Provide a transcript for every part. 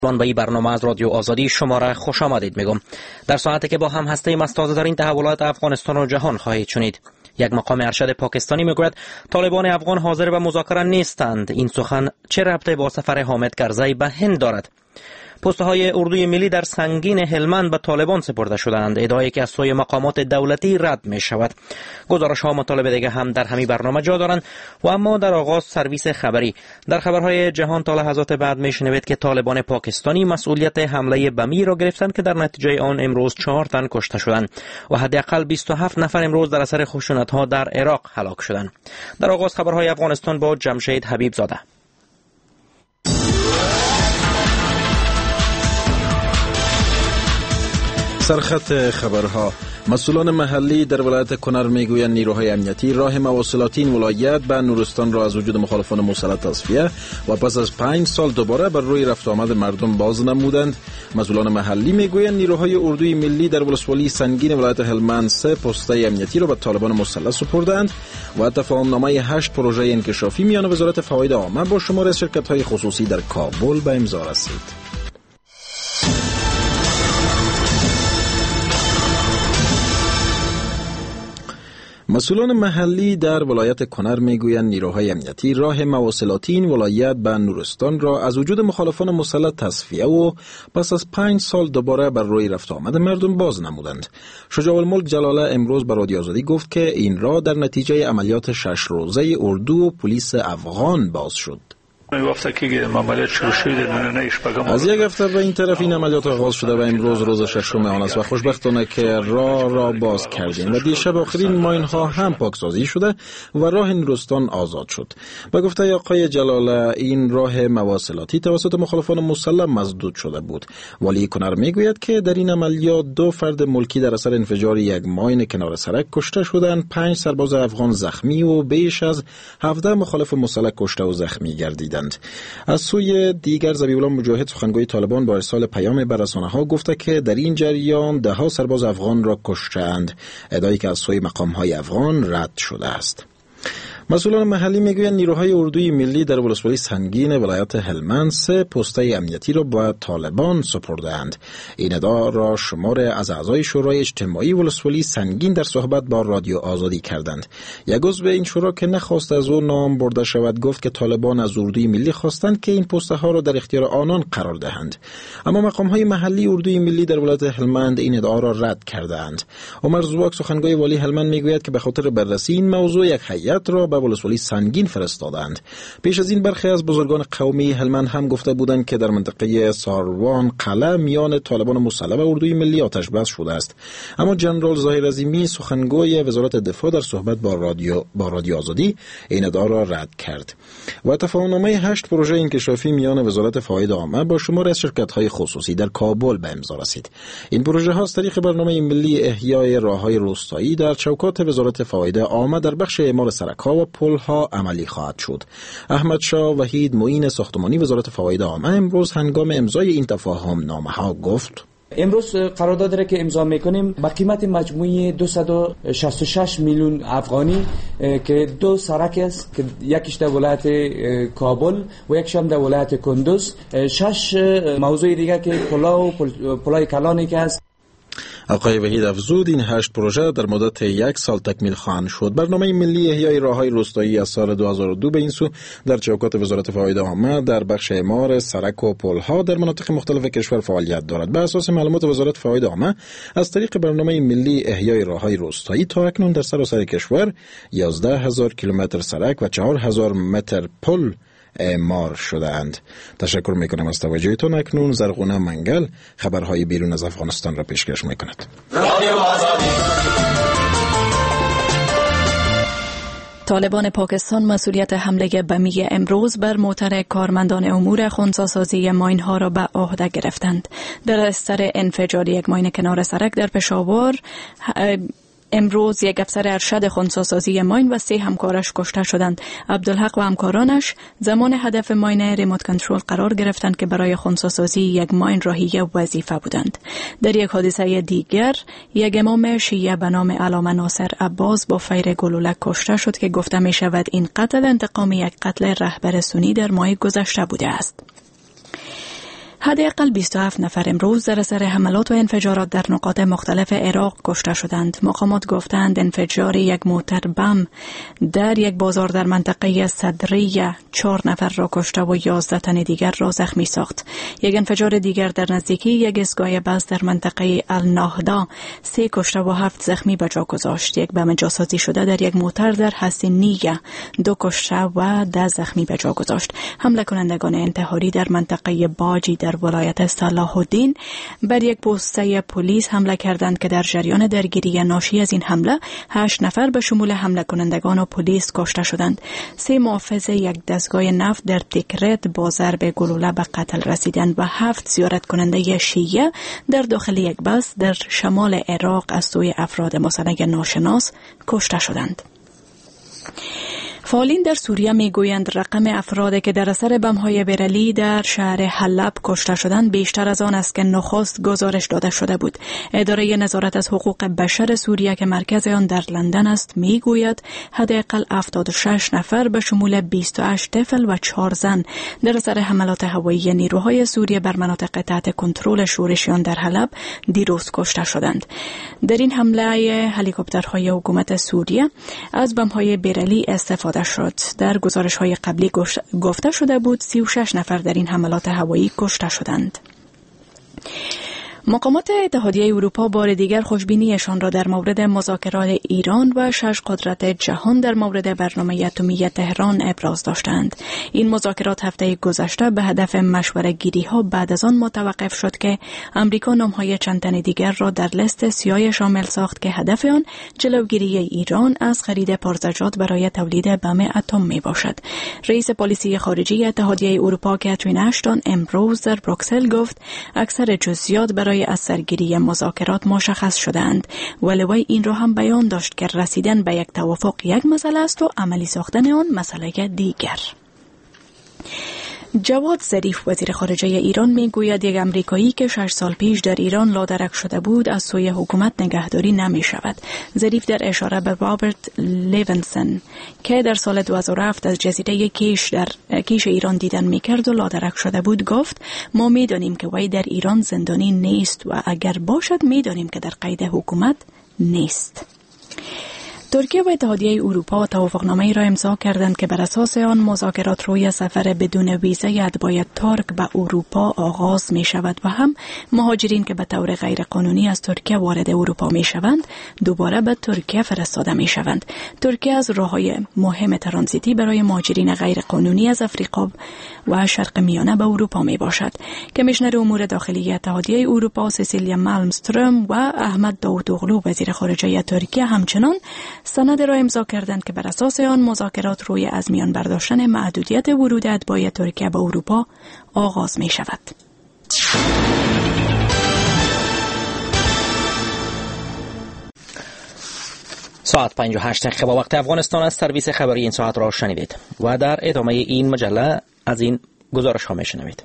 به این برنامه از رادیو آزادی شما را خوش آمدید میگم. در ساعتی که با هم هستیم از تازه ترین تحولات افغانستان و جهان خواهید شنید. یک مقام ارشد پاکستانی میگوید طالبان افغان حاضر به مذاکره نیستند. این سخن چه ربطی با سفر حامد کرزی به هند دارد؟ پست‌های اردوی ملی در سنگین هلمند به طالبان سپرده شدند، ادعایی که از سوی مقامات دولتی رد می شود. گزارش‌ها مطالب دیگه هم در همین برنامه جا دارند و اما در آغاز سرویس خبری. در خبرهای جهان تا لحظات بعد میشنوید که طالبان پاکستانی مسئولیت حمله بمی را گرفتند که در نتیجه آن امروز 4 تن کشته شدند و حداقل 27 نفر امروز در اثر خشونت‌ها در عراق هلاک شدند. در آغاز خبرهای افغانستان با جمشید حبیب زاده. سرخط خبرها. مسئولان محلی در ولایت کنر میگویند نیروهای امنیتی راه مواصلات این ولایت به نورستان را از وجود مخالفان مسلح تصفیه و پس از 5 سال دوباره بر روی رفت آمد مردم باز نمودند. مسئولان محلی میگویند نیروهای اردوی ملی در ولسوالی سنگین ولایت هلمند 3 پسته امنیتی را به طالبان مسلح سپردند و تفاهمنامه 8 پروژه انکشافی میان وزارت فواید عامه با شمار از شرکت‌های خصوصی در کابل به امضا رسید. مسئولان محلی در ولایت کنر میگویند نیروهای امنیتی راه مواصلاتی این ولایت به نورستان را از وجود مخالفان مسلح تصفیه و پس از 5 سال دوباره بر روی رفت آمد مردم باز نمودند. شجاع الملک جلاله امروز به رادیو آزادی گفت که این راه در نتیجه عملیات 6 روزه اردو و پلیس افغان باز شد. از یک هفته به این طرف این عملیات آغاز شده و امروز روز 6 آن است و خوشبختانه که راه را باز کردیم و دیشب آخرین ماین ها هم پاکسازی شده و راه نورستان آزاد شد. به گفته آقای جلاله این راه مواصلاتی توسط مخالفان مسلح مسدود شده بود. ولی کنر میگوید که در این عملیات 2 فرد ملکی در اثر انفجار یک ماین کنار سرک کشته شدند، 5 سرباز افغان زخمی و بیش از 17 مخالف مسلح کشته و زخمی گردیدند. از سوی دیگر ذبیح الله مجاهد سخنگوی طالبان با ارسال پیام به رسانه‌ها گفته که در این جریان 10 سرباز افغان را کشتند، ادعایی که از سوی مقام‌های افغان رد شده است. مسئولان محلی میگویند نیروهای اردوی ملی در ولسوالی سنگین ولایت هلمند 3 پسته امنیتی را به طالبان سپردند. این ادعا را شمار از اعضای شورای اجتماعی ولسوالی سنگین در صحبت با رادیو آزادی کردند. یک عضو این شورا که نخواست از او نام برده شود گفت که طالبان از اردوی ملی خواستند که این پسته ها را در اختیار آنان قرار دهند، اما مقام های محلی اردوی ملی در ولایت هلمند این ادعا را رد کردند. عمر زواک سخنگوی والی هلمند میگوید که به خاطر بررسی این موضوع یک هیئت را به ولسوالی سنگین فرستادند. پیش از این برخی از بزرگان قومی هلمند هم گفته بودند که در منطقه ساروان قلعه میان طالبان مسلح و اردوی ملی آتش بس شده است، اما جنرال ظاهر عظیمی سخنگوی وزارت دفاع در صحبت با رادیو آزادی این ادعا را رد کرد و تفاهمنامه 8 پروژه انکشافی میان وزارت فواید عامه با شمار از شرکت‌های خصوصی در کابل به امضا رسید. این پروژه ها از طریق برنامه ملی احیای راه‌های روستایی در چوکات وزارت فواید عامه در بخش اعمار سرک‌ها و پل‌ها عملی خواهد شد. احمد شاه وحید معین ساختمانی وزارت فواید عامه امروز هنگام امضای این تفاهم‌نامه‌ها گفت: امروز قرارداد را که امضا میکنیم با قیمت مجموعی 266 میلیون افغانی که 2 سرک است که یکیش در ولایت کابل و یکیش هم در ولایت کندوز، 6 موضوع دیگه که پلای کلانی که است. آقای وحید افزود این 8 پروژه در مدت 1 سال تکمیل خواهند شد. برنامه ملی احیای راه‌های روستایی از سال 2002 به این سو در چوکات وزارت فواید عامه در بخش اعمار سرک و پل‌ها در مناطق مختلف کشور فعالیت دارد. بر اساس معلومات وزارت فواید عامه از طریق برنامه ملی احیای راه‌های روستایی تا اکنون در سراسر کشور 11000 کیلومتر سرک و 4000 متر پل اعمار شده‌اند. تشکر میکنم از توجهتون. اکنون زرغونه منگل خبرهای بیرون از افغانستان را پیشکش میکند. طالبان پاکستان مسئولیت حمله بمی امروز بر موتر کارمندان امور خنثی‌سازی ماین‌ها را به عهده گرفتند. در اثر انفجار یک ماین کنار سرک در پشاور امروز یک افسر ارشد خنثی‌سازی ماین و 3 همکارش کشته شدند. عبدالحق و همکارانش زمان هدف ماین ریموت کنترل قرار گرفتند که برای خنثی‌سازی یک ماین راهی وظیفه بودند. در یک حادثه دیگر یک امام شیعه به نام علامه ناصر عباس با فیر گلوله کشته شد که گفته می شود این قتل انتقام یک قتل رهبر سنی در ماه گذشته بوده است. حداقل 27 نفر امروز در اثر حملات و انفجارات در نقاط مختلف عراق کشته شدند. مقامات گفتند انفجار یک موتر بم در یک بازار در منطقه صدریه 4 نفر را کشته و 11 تن دیگر را زخمی ساخت. یک انفجار دیگر در نزدیکی یک ایستگاه بس در منطقه النهدا 3 کشته و 7 زخمی به جا گذاشت. یک بم جاسازی شده در یک موتر در حسینیه 2 کشته و 10 زخمی به جا گذاشت. حمله کنندگان انتحاری در منطقه باجی در ولایت صلاح الدین بر یک پوسته پلیس حمله کردند که در جریان درگیری ناشی از این حمله 8 نفر به شمول حمله کنندگان و پلیس کشته شدند. 3 محافظ یک دستگاه نفت در تکرت با ضرب گلوله به قتل رسیدند و 7 زیارت کننده شیعه در داخل یک بس در شمال عراق از سوی افراد مسلح ناشناس کشته شدند. فعالین در سوریه میگویند رقم افرادی که در اثر بم‌های برلی در شهر حلب کشته شدند بیشتر از آن است که نخست گزارش داده شده بود. اداره نظارت از حقوق بشر سوریه که مرکز آن در لندن است میگوید حداقل 76 نفر به شمول 28 طفل و 4 زن در اثر حملات هوایی نیروهای سوریه بر مناطق تحت کنترل شورشیان در حلب دیروز کشته شدند. در این حمله هلیکوپترهای حکومت سوریه از بم‌های برلی استفاده شد. در گزارش‌های قبلی گفته شده بود 36 نفر در این حملات هوایی کشته شدند. مقامات اتحادیه اروپا بار دیگر خوشبینیشان را در مورد مذاکرات ایران و 6 قدرت جهان در مورد برنامه اتمی تهران ابراز داشتند. این مذاکرات هفته گذشته به هدف مشورت گیری ها بعد از آن متوقف شد که امریکا نامهای چند تن دیگر را در لیست سیاه شامل ساخت که هدف آن جلوگیری ایران از خرید پرزجات برای تولید بم اتم می باشد. رئیس پلیسی خارجی اتحادیه اروپا کاترین اشتون امروز در بروکسل گفت اکثر جزئیات برای از سرگیری مذاکرات مشخص شدند، ولی وی این را هم بیان داشت که رسیدن به یک توافق یک مسئله است و عملی ساختن آن مسئله دیگر. جواد ظریف وزیر خارجه ایران میگوید یک امریکایی که 6 سال پیش در ایران لادرک شده بود از سوی حکومت نگهداری نمی شود. ظریف در اشاره به رابرت لیونسون که در سال 2007 از جزیره کیش ایران دیدن میکرد و لادرک شده بود گفت ما میدانیم که وی در ایران زندانی نیست و اگر باشد میدانیم که در قید حکومت نیست. ترکیه و اتحادیه اروپا توافقنامه‌ای را امضا کردند که بر اساس آن مذاکرات روی سفر بدون ویزا اتباع ترک به اروپا آغاز می شود و هم مهاجرین که به طور غیر قانونی از ترکیه وارد اروپا می شوند دوباره به ترکیه فرستاده می شوند. ترکیه از راه‌های مهم ترانزیتی برای مهاجرین غیر قانونی از افریقا و شرق میانه به اروپا می باشد. کمیشنر امور داخلی اتحادیه اروپا سیسیلیا مالمستروم و احمد داوودوغلو وزیر خارجه ترکیه همچنان سند را امضا کردند که بر اساس آن مذاکرات روی از میان برداشتن محدودیت ورود اتباع ترکیه به اروپا آغاز می شود. ساعت 58 دقیقه با وقت افغانستان از سرویس خبری این ساعت را شنیدید و در ادامه این مجله از این گزارش ها می شنوید.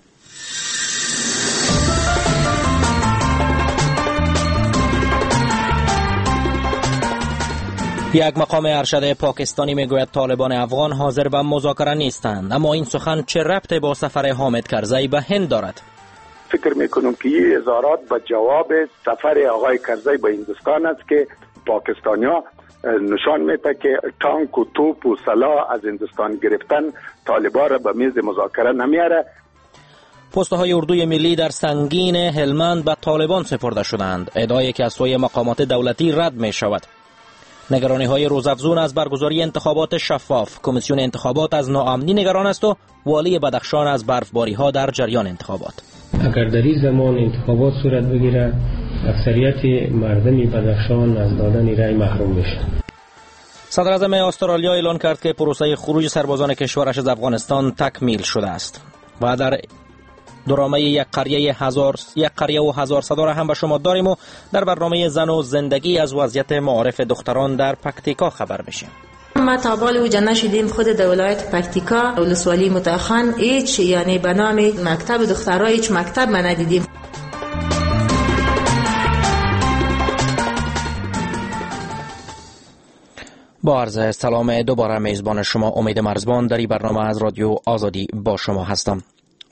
یک مقام ارشد پاکستانی میگوید طالبان افغان حاضر به مذاکره نیستند، اما این سخن چه ربطی با سفر حامد کرزی به هند دارد؟ فکر میکنم که این اظهارات به جواب سفر آقای کرزی به هندوستان است که پاکستانیا نشان میده که تانک و توپ و سلاح از هندوستان گرفتن طالبان را به میز مذاکره نمیاره. پست‌های اردوی ملی در سنگین هلمند به طالبان سپرده شدند، ادعایی که از سوی مقامات دولتی رد می شود. نگرانی‌های روزافزون از برگزاری انتخابات شفاف، کمیسیون انتخابات از ناامنی نگران است و والی بدخشان از برفباری‌ها در جریان انتخابات. اگر در این زمان انتخابات صورت بگیرد اکثریت مردم بدخشان از دادن رأی محروم میشه. صدر اعظم استرالیا اعلان کرد که پروسه خروج سربازان کشورش از افغانستان تکمیل شده است و در درامه یک قریه و هزار صدا را هم به شما داریم و در برنامه زن و زندگی از وضعیت معارف دختران در پکتیکا خبر میشیم. ما تابال و جنه شدیم خود در ولایت پکتیکا ولسوالی متاخان هیچ یعنی به نام مکتب دخترها هیچ مکتب ما ندیدیم. با عرض سلام دوباره میزبان شما امید مرزبان در این برنامه از رادیو آزادی با شما هستم.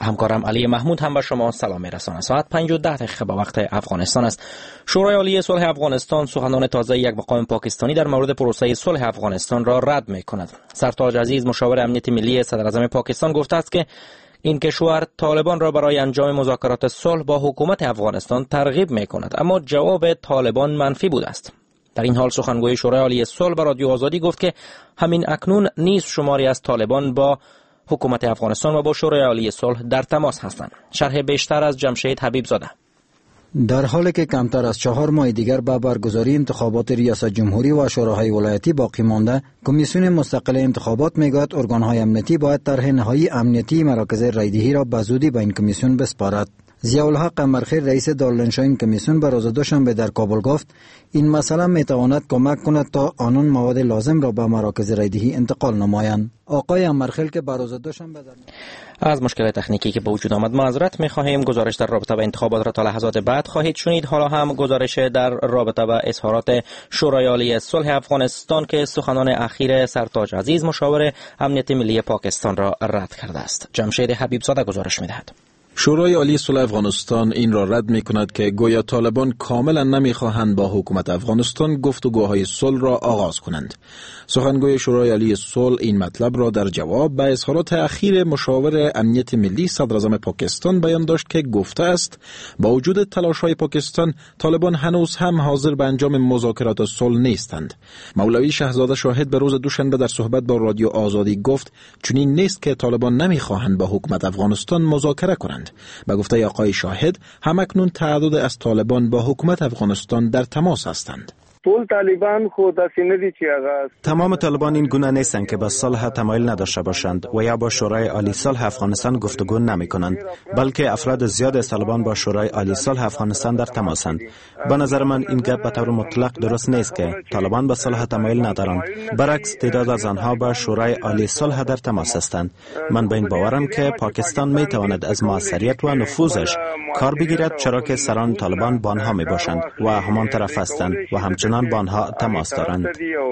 همکارم علی محمود هم به شما سلام می‌رساند. ساعت 5:10 به وقت افغانستان است. شورای عالی صلح افغانستان سخنان تازه یک مقام پاکستانی در مورد پروسه صلح افغانستان را رد می‌کند. سرتاج عزیز مشاور امنیت ملی صدر اعظم پاکستان گفته است که این کشور طالبان را برای انجام مذاکرات صلح با حکومت افغانستان ترغیب می‌کند، اما جواب طالبان منفی بوده است. در این حال سخنگوی شورای عالی صلح به رادیو آزادی گفت که همین اکنون نیز شماری از طالبان با حکومت افغانستان و با شورای عالی صلح در تماس هستند. شرح بیشتر از جمشید حبیب زاده. در حالی که کمتر از 4 ماه دیگر به برگزاری انتخابات ریاست جمهوری و شوراهای ولایتی باقی مانده، کمیسیون مستقل انتخابات میگوید ارگانهای امنیتی باید طرح نهایی امنیتی مراکز رایدهی را به زودی به این کمیسیون بسپارد. ضیاءالحق قمرخیل رئیس دارالانشا این کمیسیون به روز دوشنبه در کابل گفت این مسئله میتواند کمک کند تا آنان مواد لازم را به مراکز رایدهی انتقال نمایند. آقای قمرخیل که به روز دوشنبه از مشکل تکنیکی که به وجود آمد معذرت می‌خواهیم. گزارش در رابطه با انتخابات را تا لحظات بعد خواهید شنید. حالا هم گزارش در رابطه با اظهارات شورای عالی صلح افغانستان که سخنان اخیر سرتاج عزیز مشاور امنیت ملی پاکستان را رد کرده است. جمشید حبیب زاده گزارش می‌دهد. شورای عالی صلح افغانستان این را رد می کند که گویا طالبان کاملا نمیخواهند با حکومت افغانستان گفتگوهای صلح را آغاز کنند. سخنگوی شورای عالی صلح این مطلب را در جواب به اظهارات اخیر مشاور امنیت ملی صدر اعظم پاکستان بیان داشت که گفته است با وجود تلاش‌های پاکستان طالبان هنوز هم حاضر به انجام مذاکرات صلح نیستند. مولوی شهزاده شاهد به روز دوشنبه در صحبت با رادیو آزادی گفت چنین نیست که طالبان نمیخواهند با حکومت افغانستان مذاکره کنند. به گفته آقای شاهد همکنون تعداد از طالبان با حکومت افغانستان در تماس هستند. تمام طالبان این گونه نیستند که به صلح تمایل نداشته باشند و یا با شورای عالی صلح افغانستان گفتگو نمی کنند، بلکه افراد زیاد از طالبان با شورای عالی صلح افغانستان در تماسند. به نظر من این گپ به طور مطلق درست نیست که طالبان به صلح تمایل ندارند. برعکس تعداد از آنها با شورای عالی صلح در تماس هستند. من به این باورم که پاکستان می تواند از موثریت و نفوذش کار بگیرد، چرا که سران طالبان با آنها می باشند و همان طرف هستند و همچنان با آنها تماس دارند.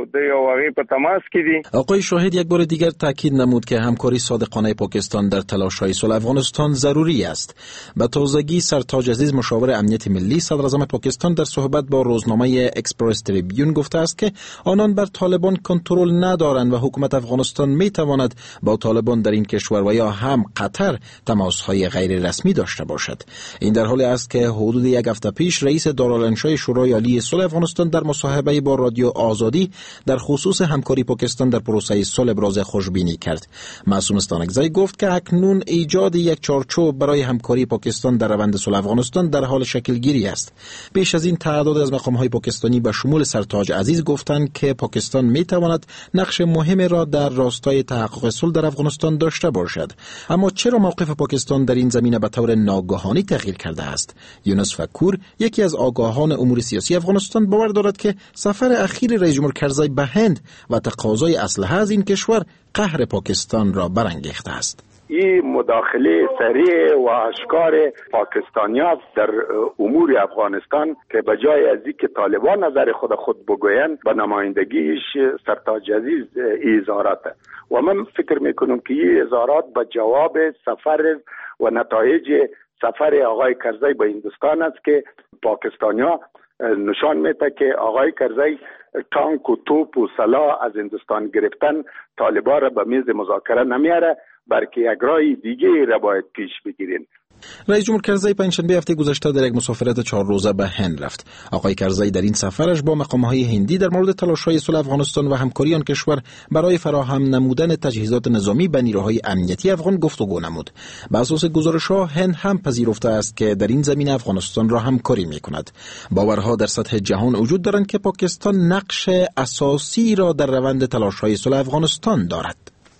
آقای شاهد یک بار دیگر تاکید نمود که همکاری صادقانه پاکستان در تلاش‌های صلح افغانستان ضروری است. به تازگی سرتاج عزیز مشاور امنیت ملی صدر اعظم پاکستان در صحبت با روزنامه اکسپرس تریبیون گفته است که آنان بر طالبان کنترل ندارند و حکومت افغانستان می تواند با طالبان در این کشور و یا هم قطر تماس‌های غیر رسمی داشته باشد. این در حالی است که حدود یک هفته پیش رئیس دارالانشای شورای عالی صلح افغانستان در مصاحبه با رادیو آزادی در خصوص همکاری پاکستان در پروسه صلح ابراز خوشبینی کرد. معصوم استانکزی گفت که اکنون ایجاد یک چارچوب برای همکاری پاکستان در روند صلح افغانستان در حال شکل گیری است. پیش از این تعداد از مقام‌های پاکستانی به شمول سرتاج عزیز گفتند که پاکستان می‌تواند نقش مهمی را در راستای تحقق صلح در افغانستان داشته باشد. اما چرا موقف پاکستان در این زمینه به طور ناگهانی تغییر کرده است؟ یونس فکور، یکی از آگاهان امور سیاسی افغانستان، باور دارد که سفر اخیر رئیس جمهور کرزی به هند و تقاضای اسلحه از این کشور قهر پاکستان را برانگیخته است. این مداخله سریع و اشکار پاکستانیان در امور افغانستان که بجای از اینکه طالبان نظر خود بگویند به نمایندگیش سرتاج عزیز اظهارات و من فکر میکنم که این اظهارات به جواب سفر و نتایج سفر آقای کرزی به هندوستان است که پاکستانیان نشان میده که آقای کرزی تانک و توپ و سلاح از هندوستان گرفتن طالبان را به میز مذاکره نمیاره، بلکه یک راه دیگه را باید پیش بگیرین. رئیس جمهور کرزی پنجشنبه هفته گذشته در یک مسافرت 4 روزه به هند رفت. آقای کرزی در این سفرش با مقام‌های هندی در مورد تلاش‌های صلح افغانستان و همکاری آن کشور برای فراهم نمودن تجهیزات نظامی به نیروهای امنیتی افغان گفتگو نمود. بر اساس گزارش‌ها هند هم پذیرفته است که در این زمینه افغانستان را همکاری می‌کند. باورها در سطح جهان وجود دارند که پاکستان نقش اساسی را در روند تلاش‌های صلح افغانستان دارد.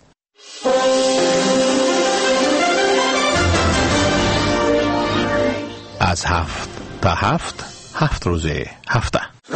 از 7 تا 7 روز هفته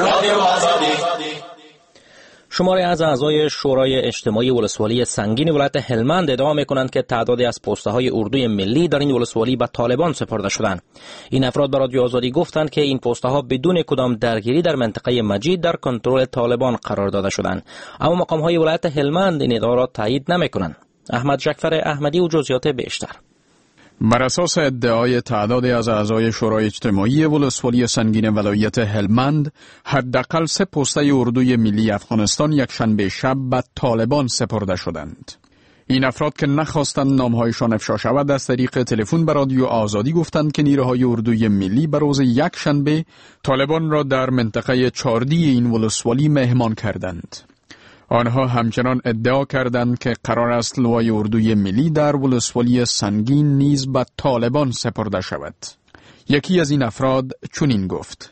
شماری از اعضای شورای اجتماعی ولسوالی سنگین ولایت هلمند ادعا می‌کنند که تعدادی از پست‌های اردوی ملی در این ولسوالی به طالبان سپرده شدند. این افراد به رادیو آزادی گفتند که این پست‌ها بدون کدام درگیری در منطقه مجید در کنترل طالبان قرار داده شدند، اما مقام‌های ولایت هلمند این ادعا را تایید نمی‌کنند. احمد جعفر احمدی و جزئیات بیشتر. بر اساس ادعای تعدادی از اعضای شورای اجتماعی ولسوالی سنگین ولایت هلمند، حداقل 3 پسته اردوی ملی افغانستان یکشنبه شب به طالبان سپرده شدند. این افراد که نخواستند نامهایشان افشا شود از طریق تلفن به رادیو آزادی گفتند که نیروهای اردوی ملی به روز یکشنبه طالبان را در منطقه چاردی این ولسوالی مهمان کردند. آنها همچنان ادعا کردند که قرار است لوای اردوی ملی در ولسوالی سنگین نیز به طالبان سپرده شود. یکی از این افراد چنین گفت: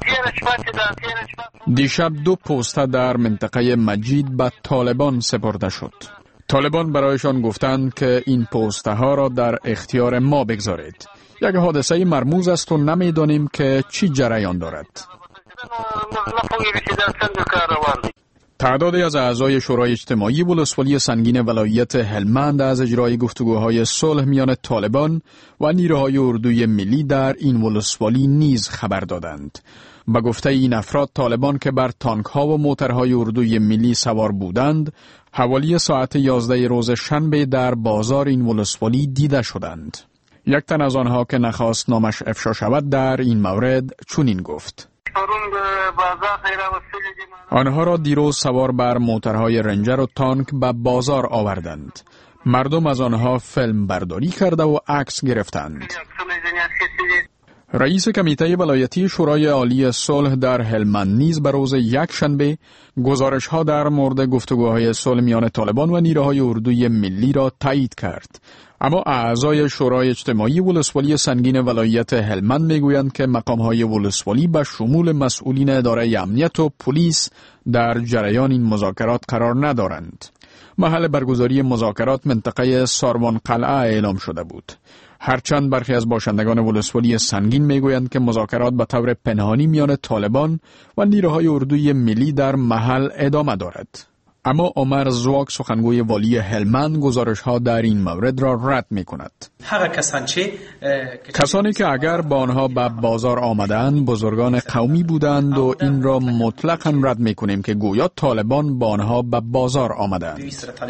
دیشب 2 پسته در منطقه مجید به طالبان سپرده شد. طالبان برایشان گفتند که این پسته ها را در اختیار ما بگذارید. یک حادثه مرموز است و نمیدانیم که چی جریان دارد. تعدادی از اعضای شورای اجتماعی ولسوالی سنگین ولایت هلمند از اجرای گفتگوهای صلح میان طالبان و نیروهای اردوی ملی در این ولسوالی نیز خبر دادند. به گفته این افراد، طالبان که بر تانک ها و موترهای اردوی ملی سوار بودند، حوالی ساعت 11 روز شنبه در بازار این ولسوالی دیده شدند. یک تن از آنها که نخواست نامش افشا شود در این مورد چنین گفت: آنها را دیروز سوار بر موترهای رنجر و تانک به بازار آوردند. مردم از آنها فیلم برداری کرده و عکس گرفتند. رئیس کمیته ولایتی شورای عالی صلح در هلمند نیز به روز یکشنبه گزارش‌ها در مورد گفتگوهای صلح میان طالبان و نیروهای اردوی ملی را تایید کرد. اما اعضای شورای اجتماعی ولسوالی سنگین ولایت هلمند میگویند که مقام‌های ولسوالی به شمول مسئولین اداره امنیت و پلیس در جریان این مذاکرات قرار ندارند. محل برگزاری مذاکرات منطقه ساروان قلعه اعلام شده بود. هرچند برخی از باشندگان ولسوالی سنگین میگویند که مذاکرات به طور پنهانی میان طالبان و نیروهای اردوی ملی در محل ادامه دارد. اما عمر زواک سخنگوی والی هلمند گزارش‌ها در این مورد را رد می‌کند. کسانی که اگر با آنها به بازار آمدند بزرگان قومی بودند و این را مطلقاً رد می‌کنیم که گویا طالبان با آنها به بازار آمدند.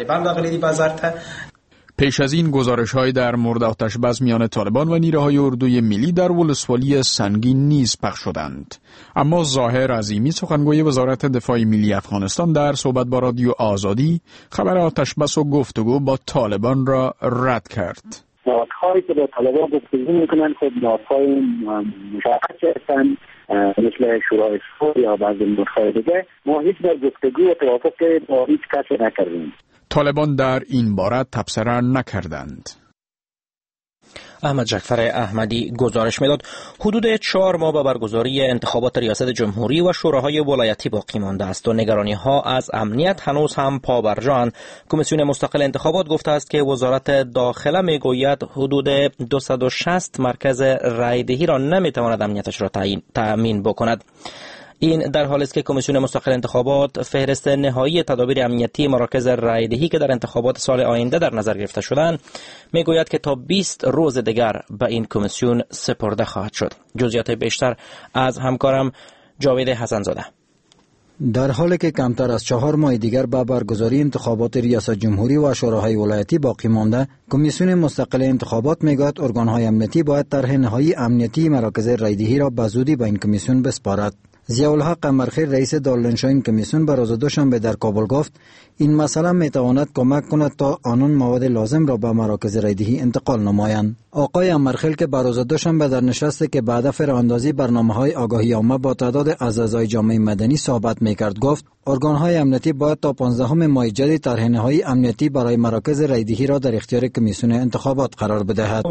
پیش از این گزارش‌های در مورد آتش‌بس میان طالبان و نیروهای اردوی ملی در ولسوالی سنگین نیز پخش شدند. اما ظاهر عظیمی سخنگوی وزارت دفاع ملی افغانستان در صحبت با رادیو آزادی خبر آتش‌بس و گفتگو با طالبان را رد کرد. نهادهایی که با طالبان گفتگو می‌کنند خود نهادهای مشخصی هستند، مثل شورای صلح یا بعضی نهادهای دیگه. ما هیچ بار گفتگو و توافق با هیچ کسی نکردیم. طالبان در این باره تبصره نکردند. احمد جعفر احمدی گزارش میداد. حدود 4 ماه به برگزاری انتخابات ریاست جمهوری و شوراهای ولایتی باقی مانده است و نگرانی ها از امنیت هنوز هم پابرجاست. کمیسیون مستقل انتخابات گفته است که وزارت داخله میگوید حدود 260 مرکز رایدهی را نمیتواند امنیتش را تأمین بکند. این در حالی است که کمیسیون مستقل انتخابات فهرست نهایی تدابیر امنیتی مراکز رایدهی که در انتخابات سال آینده در نظر گرفته شدند میگوید که تا 20 روز دیگر به این کمیسیون سپرده خواهد شد. جزئیات بیشتر از همکارم جاوید حسن‌زاده. در حالی که کمتر از 4 ماه دیگر به برگزاری انتخابات ریاست جمهوری و شوراهای ولایتی باقی مانده، کمیسیون مستقل انتخابات میگوید ارگان‌های امنیتی باید طرح نهایی امنیتی مراکز رایدهی را به زودی به این کمیسیون بسپارد. ضیاءالحق قمرخیل رئیس دارالانشا این کمیسیون بر روز دوشنبه در کابل گفت این مسئله میتواند کمک کند تا آنان مواد لازم را به مراکز رایدهی انتقال نمایند. آقای قمرخیل که بر روز دوشنبه در نشستی که به هدف راهاندازی برنامه‌های آگاهی عامه با تعداد از اعضای جامعه مدنی صحبت میکرد گفت ارگان‌های امنیتی باید تا 15 ماه جدید طرح نهایی امنیتی برای مراکز رایدهی را در اختیار کمیسیون انتخابات قرار بدهد.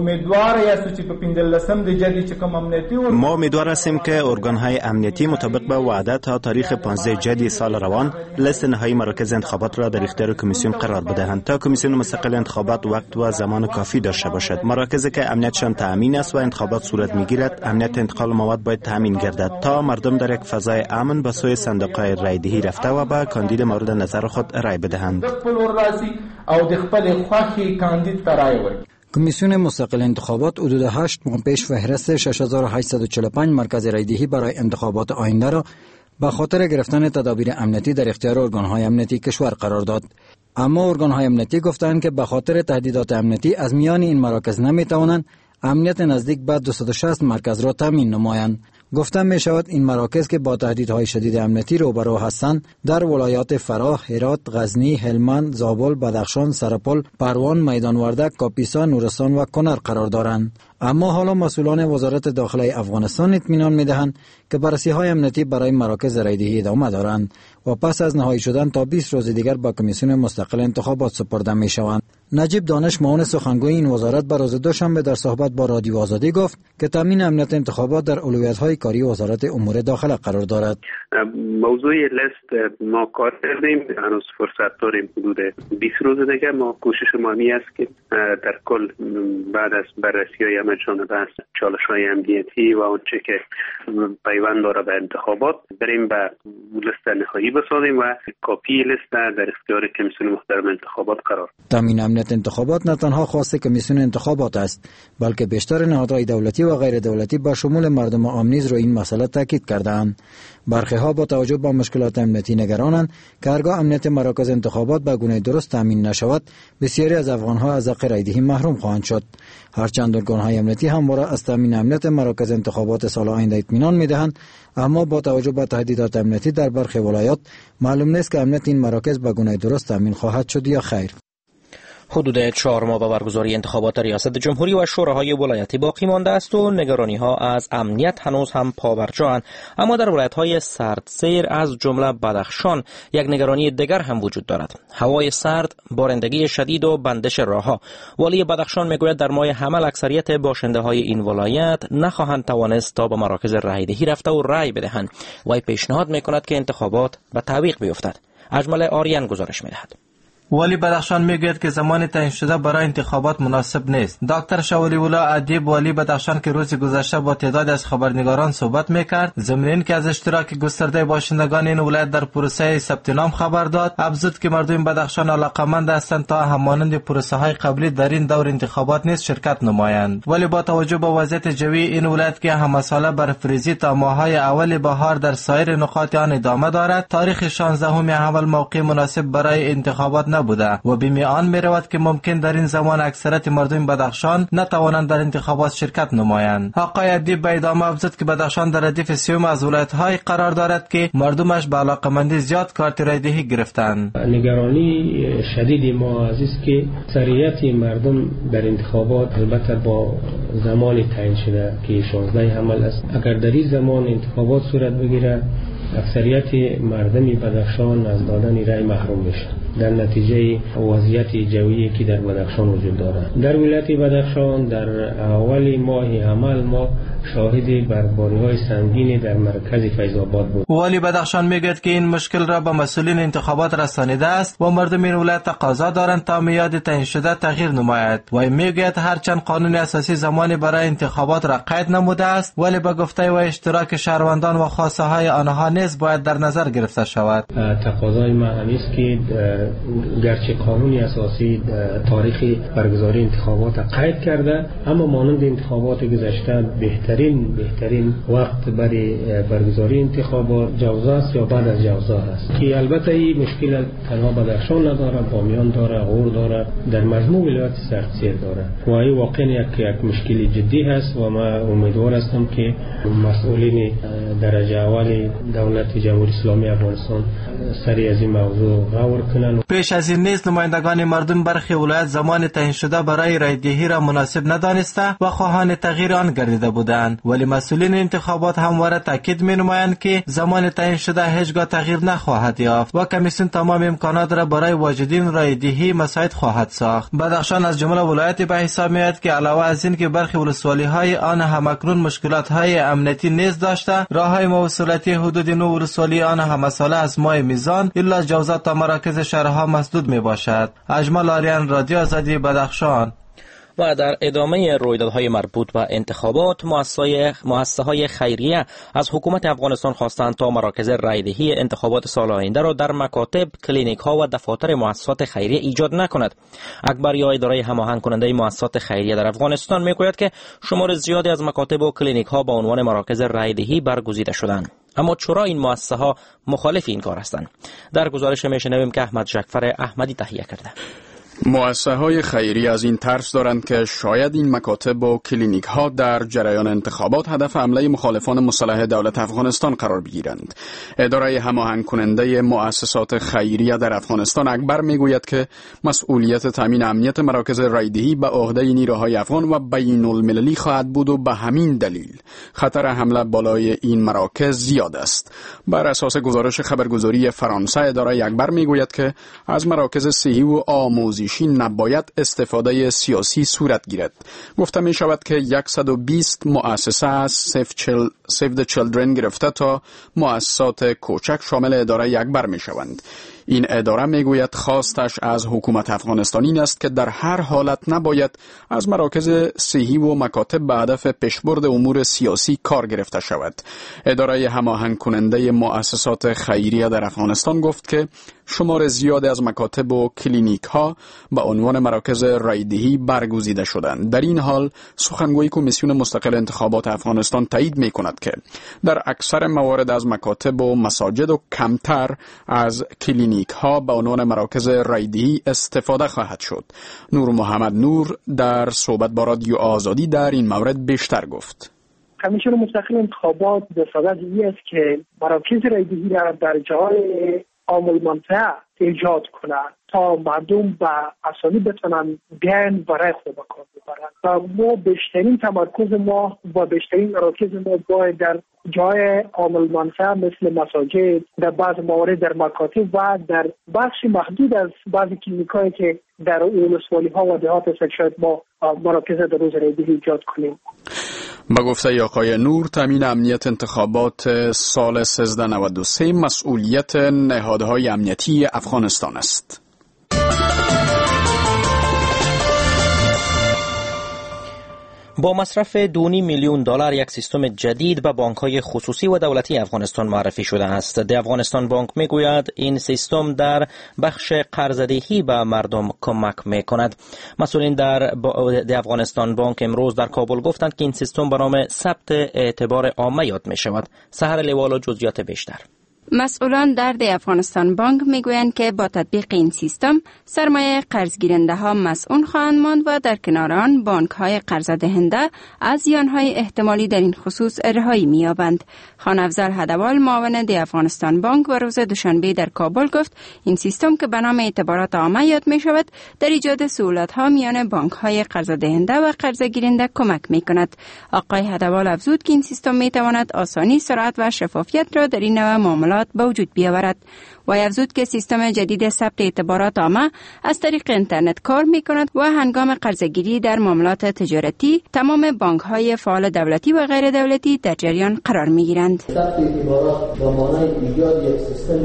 ما امیدوار هستیم که ارگان‌های امنیتی مطابق به وعده تا تاریخ 15 جدی سال روان لیست نهایی مراکز انتخابات را در اختیار کمیسیون قرار بدهند تا کمیسیون مستقل انتخابات وقت و زمان کافی داشته باشد. مراکزی که امنیتشان تأمین است و انتخابات صورت میگیرد، امنیت انتقال مواد باید تأمین گردد تا مردم در یک فضای امن به سوی صندوق‌های رایدهی رفته و به کاندید مورد نظر خود رای بدهند. کمیسیون مستقل انتخابات حدود 8 ماه پیش فهرست 6845 مرکز رایدهی برای انتخابات آینده را به خاطر گرفتن تدابیر امنیتی در اختیار ارگان‌های امنیتی کشور قرار داد. اما ارگان‌های امنیتی گفتند که به خاطر تهدیدات امنیتی از میان این مراکز نمی‌توانند امنیت نزدیک به 260 مرکز را تامین نمایند. گفتم می شود این مراکز که با تهدیدهای شدید امنیتی روبرو هستند در ولایات فراه، هرات، غزنی، هلمند، زابل، بدخشان، سرپل، پروان، میدان وردک، کاپیسا، نورستان و کنر قرار دارند. اما حالا مسئولان وزارت داخله افغانستان اطمینان می‌دهند که بررسی‌های امنیتی برای مراکز رایدهی ادامه دارند و پس از نهایی شدن تا 20 روز دیگر به کمیسیون مستقل انتخابات سپرده می‌شوند. نجیب دانش معاون سخنگوی این وزارت به روز دوشنبه در صحبت با رادیو آزادی گفت که تامین امنیت انتخابات در اولویت‌های کاری وزارت امور داخله قرار دارد. موضوع لیست ما کار کردیم، هنوز فرصت داریم حدود 20 روز دیگه. ما کوشش ما است که در کل بعد از بررسی‌های عملشان بحث چالش‌های امنیتی و آنچه که پیوند داره به انتخابات بریم به لیست نهایی بسازیم و کپی لیست در اختیار کمیسیون محترم انتخابات قرار. تامین امنیت انتخابات نه تنها خاص کمیسیون انتخابات است، بلکه بیشتر نهادهای دولتی و غیر دولتی با شمول مردم عام نیز روی این مسئله تاکید کردند. برخی ها با توجه به مشکلات امنیتی نگرانند که هرگاه امنیت مراکز انتخابات به گونه درست تامین نشود، بسیاری از افغان‌ها از حق رایدهی محروم خواهند شد. هرچند ارگان‌های امنیتی همواره از تامین امنیت مراکز انتخابات سال آینده اطمینان می‌دهند، اما با توجه به تهدیدات امنیتی در برخی ولایات معلوم نیست که امنیت این مراکز به گونه درست تامین خواهد شد یا خیر. حدود 4 ماه به برگزاری انتخابات ریاست جمهوری و شوراهای ولایتی باقی مانده است و نگرانی‌ها از امنیت هنوز هم پابرجااند. اما در ولایت‌های سردسیر از جمله بدخشان یک نگرانی دیگر هم وجود دارد: هوای سرد، بارندگی شدید و بندش راه‌ها. والی بدخشان میگوید در ماه حمل اکثریت باشنده‌های این ولایت نخواهند توانست تا به مراکز رایدهی رفته و رای بدهند. وی پیشنهاد می‌کند که انتخابات به تعویق بیفتد. اجمل آریان گزارش می‌دهد. والی بدخشان میگوید که زمان تعیین شده برای انتخابات مناسب نیست. دکتر شولی ولا ادیب والی بدخشان که روز گذشته با تعدادی از خبرنگاران صحبت میکرد، ضمن اینکه از اشتراک گسترده باشندگان این ولایت در پروسه ثبت نام خبر داد، افزود که مردم بدخشان علاقمند هستند تا همانند پروسه های قبلی در این دور انتخابات نیز شرکت نمایند. ولی با توجه به وضعیت جوی این ولایت که همساله برفریزی تا ماه‌های اول بهار در سایر نقاط آن ادامه دارد، تاریخ 16 حمل موقع مناسب برای انتخابات بوده و بیمی آن می رود که ممکن در این زمان اکثریت مردم بدخشان نتوانند در انتخابات شرکت نمایند. آقای ادیب به ادامه افزود که بدخشان در ردیف سیوم از ولایت‌های قرار دارد که مردمش به علاقمندی زیاد کارت رایدهی گرفتند. نگرانی شدید ما از است که اکثریت مردم در انتخابات البته با زمان تعیین شده که 16 حمل است، اگر در این زمان انتخابات صورت بگیرد اکثریت مردم بدخشان از دادن رای محروم میشن در نتیجه وضعیت جویی که در بدخشان وجود دارد. در ولایت بدخشان در اول ماه حمل ما شاهد برفباری‌های سنگین در مرکز فیض آباد بود. والی بدخشان میگوید که این مشکل را به مسئولین انتخابات رسانیده است و مردم این ولایت تقاضا دارند تا میاد تعیین شده تغییر نماید. و میگوید هرچند قانون اساسی زمانی برای انتخابات را قید نموده است، ولی به گفته و اشتراک شهروندان و خواستهای های آنها نیز باید در نظر گرفته شود. تقاضای ما است که گرچه قانون اساسی تاریخ برگزاری انتخابات قید کرده، اما مانند انتخابات گذشته بهترین وقت برای برگزاری انتخابات جوزا است یا بعد از جوزا است که البته این مشکل تنها بدخشان نداره، بامیان داره، غور داره، در مجموع ولایت سردسیر داره و این واقعا یک مشکل جدی هست و ما امیدوار هستم که مسئولین درجه اول دولت جمهوری اسلامی افغانستان سری از این موضوع غور کنن. پیش از این نیز نمایندگان مردم برخی ولایت زمان تعیین شده برای رایدهی را مناسب ندانسته و خواهان تغییر آن گردیده بودند، ولی مسئولین انتخابات همواره تاکید می‌نمایند که زمان تعیین شده هیچگاه تغییر نخواهد یافت و کمیسیون تمام امکانات را برای واجدین رایدهی مساعد خواهد ساخت. بدخشان از جمله ولایت به حساب میاد که علاوه از این که برخی ولسوالی‌های آن همکنون مشکلات‌های امنیتی نیز داشته، راه‌های موصولاتی حدود 9 ولسوالی آن همساله از ماه میزان الا جوزا تا مراکز شهرها مسدود میباشد. اجمل آریان، رادیو آزادی، بدخشان. و در ادامه رویدادهای مربوط به انتخابات، مؤسسه‌های خیریه از حکومت افغانستان خواستند تا مراکز رایدهی انتخابات سال آینده را در مکاتب، کلینیک‌ها و دفاتر مؤسسات خیریه ایجاد نکند. اکبر یا اداره هماهنگ کننده مؤسسات خیریه در افغانستان میگوید که شمار زیادی از مکاتب و کلینیک‌ها به عنوان مراکز رایدهی برگزیده شدند. اما چرا این مؤسسه‌ها مخالف این کار هستند؟ در گزارش میشنویم که احمد جعفر احمدی تهیه کرده. مؤسسه‌های خیریه از این ترس دارند که شاید این مکاتب و کلینیک‌ها در جریان انتخابات هدف حمله مخالفان مسلح دولت افغانستان قرار بگیرند. اداره هماهنگ کننده مؤسسات خیریه در افغانستان اکبر میگوید که مسئولیت تامین امنیت مراکز رایدهی به عهده نیروهای افغان و بین المللی خواهد بود و به همین دلیل خطر حمله بالای این مراکز زیاد است. بر اساس گزارش خبرگزاری فرانسه، اداره اکبر میگوید که از مراکز صحی و آموزشی نباید استفاده سیاسی صورت گیرد. گفته می شود که 120 مؤسسه از سیو د چیلدرن گرفته تا مؤسسات کوچک شامل اداره اکبر می شوند. این اداره میگوید خواستش از حکومت افغانستان این است که در هر حالت نباید از مراکز صحی و مکاتب به هدف پیشبرد امور سیاسی کار گرفته شود. اداره هماهنگ کننده مؤسسات خیریه در افغانستان گفت که شمار زیاد از مکاتب و کلینیک ها به عنوان مراکز رایدهی برگزیده شدند. در این حال سخنگوی کمیسیون مستقل انتخابات افغانستان تایید می کند که در اکثر موارد از مکاتب و مساجد و کمتر از کلینیک ها به عنوان مراکز رایدهی استفاده خواهد شد. نور محمد نور در صحبت با رادیو آزادی در این مورد بیشتر گفت. کمیسیون مستقل انتخابات به صدد این است که مراکز رایدهی را در جای عامل منطقه ایجاد کنند تا مردم به آسانی بتونن بیان برای خود کار ببرند. و ما بیشترین تمرکز ما و بیشترین مراکز ما باید در جای عامل منفعه مثل مساجد، در بعض موارد در مکاتب و در بخش محدود از بعضی کلینیکایی که در ولسوالی ها و دهات شاید ما مراکز در روز رایدهی ایجاد کنیم. با گفته آقای نور، تامین امنیت انتخابات سال 1393 مسئولیت نهادهای امنیتی افغانستان است. با مصرف 2.5 میلیون دلار یک سیستم جدید به بانک‌های خصوصی و دولتی افغانستان معرفی شده است. د افغانستان بانک میگوید این سیستم در بخش قرضه‌دهی به مردم کمک میکند. مسئولین در د افغانستان بانک امروز در کابل گفتند که این سیستم به نام ثبت اعتبار عامه یاد می شود. سحر لیوال و جزئیات بیشتر. مسئولان در د افغانستان بانک میگویند که با تطبیق این سیستم سرمایه قرض گیرنده ها مسئول خواهند ماند و در کنار آن بانک های قرض دهنده از زیانهای احتمالی در این خصوص رهایی می‌یابند. خان افضل هدوال معاون د افغانستان بانک و روز دوشنبه در کابل گفت این سیستم که به نام اعتبارات عامه یاد می شود در ایجاد سهولت ها میان بانک های قرض دهنده و قرض گیرنده کمک می کند. آقای هدوال افزود که این سیستم می تواند آسانی، سرعت و شفافیت را در این نوع معاملات به وجود بیاورد. و افزود که سیستم جدید ثبت اعتبارات عامه از طریق اینترنت کار می کند و هنگام قرضگیری در معاملات تجارتی تمام بانک های فعال دولتی و غیر دولتی در جریان قرار می گیرند. ثبت اعتبارات به معنای ایجاد یک سیستم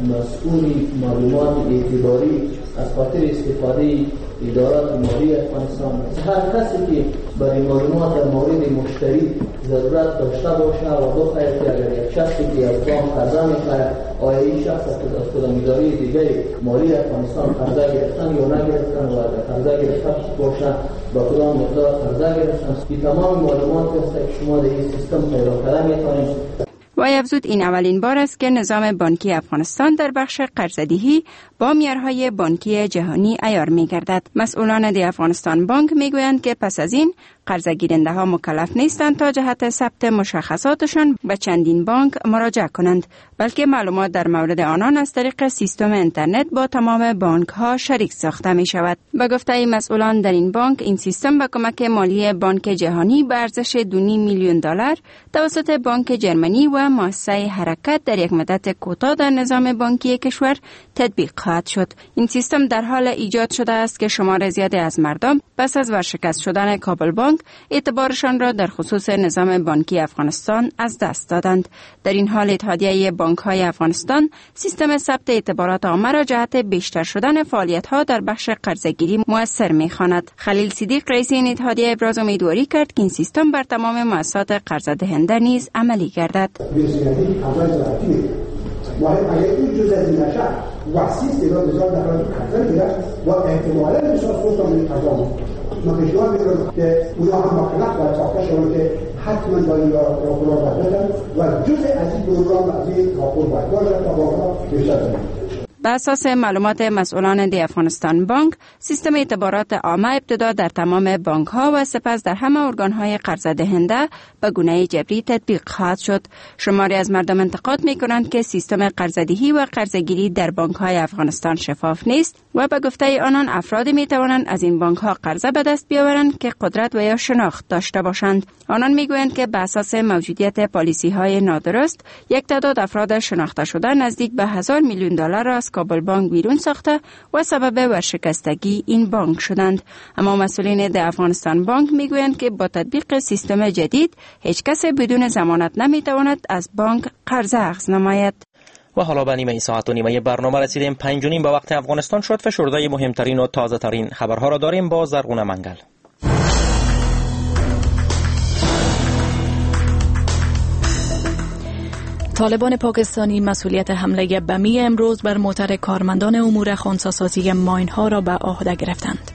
مسئول معلومات اعتباری از خاطر استفاده ادارات مالی افغانستان. هر کسی که برای معلومات در مورد مشتری ضرورت داشته باشه و بخواهد که اگر یک شخصی که از بانک قرضه می‌خواهد آیا این شخص از کدام اداره دیگه مالی افغانستان قرضه گرفتن یا نگرفتن و اگر قرضه گرفته باشه با کدام مقدار قرضه گرفتن، این تمام معلومات است که شما در این سیستم پیدا کرده می‌توانید. و افزود این اولین بار است که نظام بانکی افغانستان در بخش قرضه‌دهی با معیارهای بانکی جهانی عیار می‌گردد. مسئولان د افغانستان بانک می‌گویند که پس از این قرضه گیرنده ها مکلف نیستند تا جهت ثبت مشخصاتشان به چندین بانک مراجعه کنند، بلکه معلومات در مورد آنان از طریق سیستم اینترنت با تمام بانک ها شریک ساخته می شود. به گفته مسئولان در این بانک، این سیستم به کمک مالی بانک جهانی به ارزش 2.5 میلیون دلار توسط بانک جرمنی و مؤسسه حرکت در یک مدت کوتاه در نظام بانکی کشور تطبیق خواهد شد. این سیستم در حال ایجاد شده است که شمار زیادی از مردم پس از ورشکست شدن کابل بانک اعتبارشان را در خصوص نظام بانکی افغانستان از دست دادند. در این حال اتحادیه بانک‌های افغانستان سیستم ثبت اعتبارات عامه را جهت بیشتر شدن فعالیت‌ها در بخش قرضه‌گیری مؤثر می‌خواند. خلیل صدیق رئیس این اتحادیه ابراز امیدواری کرد که این سیستم بر تمام مؤسسات قرض دهنده نیز عملی گردد. ما پیشنهاد می‌کنم که اونا هم مکلف باید ساخته شوند که حتما باید راپور بدن و جزء از این پروگرام از این راپور باید باشه تا واقعا بیشتر کنیم. به اساس معلومات مسئولان دی افغانستان بانک، سیستم اعتبارات عامه ابتدا در تمام بانک ها و سپس در همه ارگان های قرض دهنده به گونه جبری تطبیق خواهد شد. شماری از مردم انتقاد می کنند که سیستم قرضدهی و قرضگیری در بانک های افغانستان شفاف نیست و به گفته آنان افرادی می توانند از این بانک ها قرضه به دست بیاورند که قدرت و یا شناخت داشته باشند. آنان می گویند که به اساس موجودیت پالیسی های نادرست، یک تعداد افراد شناخته شده نزدیک به 1000 میلیون دلار را از کابل بانک بیرون ساخته و سبب ورشکستگی این بانک شدند. اما مسئولین در افغانستان بانک میگویند که با تطبیق سیستم جدید هیچ کس بدون ضمانت نمیتواند از بانک قرض اخذ نماید. و حالا به نیمه ساعت و نیمه برنامه رسیدیم. 5:30 به وقت افغانستان شد. فشرده مهمترین و تازه ترین خبرها را داریم با زرغون منگل. طالبان پاکستانی مسئولیت حمله بمی امروز بر موتر کارمندان امور خنثی‌سازی ماین‌ها را به عهده گرفتند.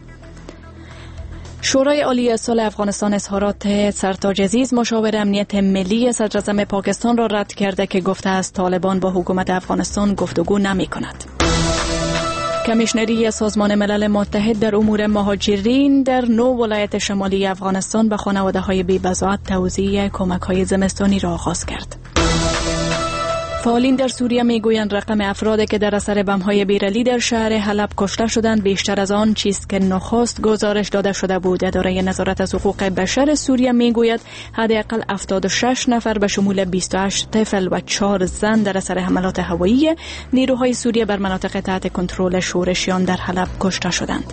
شورای عالی صلح افغانستان اظهارات سرتاج عزیز مشاور امنیت ملی صدراعظم پاکستان را رد کرده که گفته است طالبان با حکومت افغانستان گفتگو نمی کند. کمیشنری سازمان ملل متحد در امور مهاجرین در 9 ولایت شمالی افغانستان به خانواده‌های بی‌بضاعت توزیع کمک‌های زمستانی را آغاز کرد. فعالین در سوریه میگویند رقم افرادی که در اثر بم‌های بیرلی در شهر حلب کشته شدند بیشتر از آن چیست که نخست گزارش داده شده بود. اداره نظارت از حقوق بشر سوریه میگوید حداقل 76 نفر به شمول 28 طفل و 4 زن در اثر حملات هوایی نیروهای سوریه بر مناطق تحت کنترل شورشیان در حلب کشته شدند.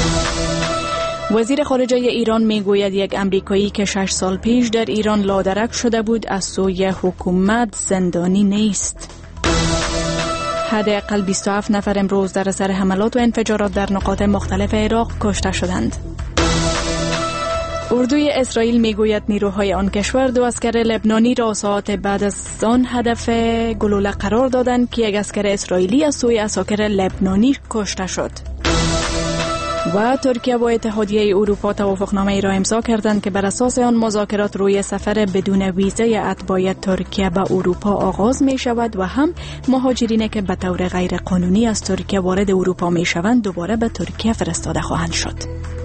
وزیر خارجه ایران میگوید یک امریکایی که 6 سال پیش در ایران لادرک شده بود از سوی حکومت زندانی نیست. حداقل 27 نفر امروز در اثر حملات و انفجارات در نقاط مختلف عراق کشته شدند. اردوی اسرائیل میگوید نیروهای آن کشور 2 اسکر لبنانی را ساعات بعد از آن هدف گلوله قرار دادند که یک اسکر اسرائیلی از سوی اساکر لبنانی کشته شد. و ترکیه و اتحادیه اروپا توافقنامه‌ای را امضا کردند که بر اساس آن مذاکرات روی سفر بدون ویزای اتباع ترکیه به اروپا آغاز می شود و هم مهاجرینی که به طور غیر قانونی از ترکیه وارد اروپا می شوند دوباره به ترکیه فرستاده خواهند شد.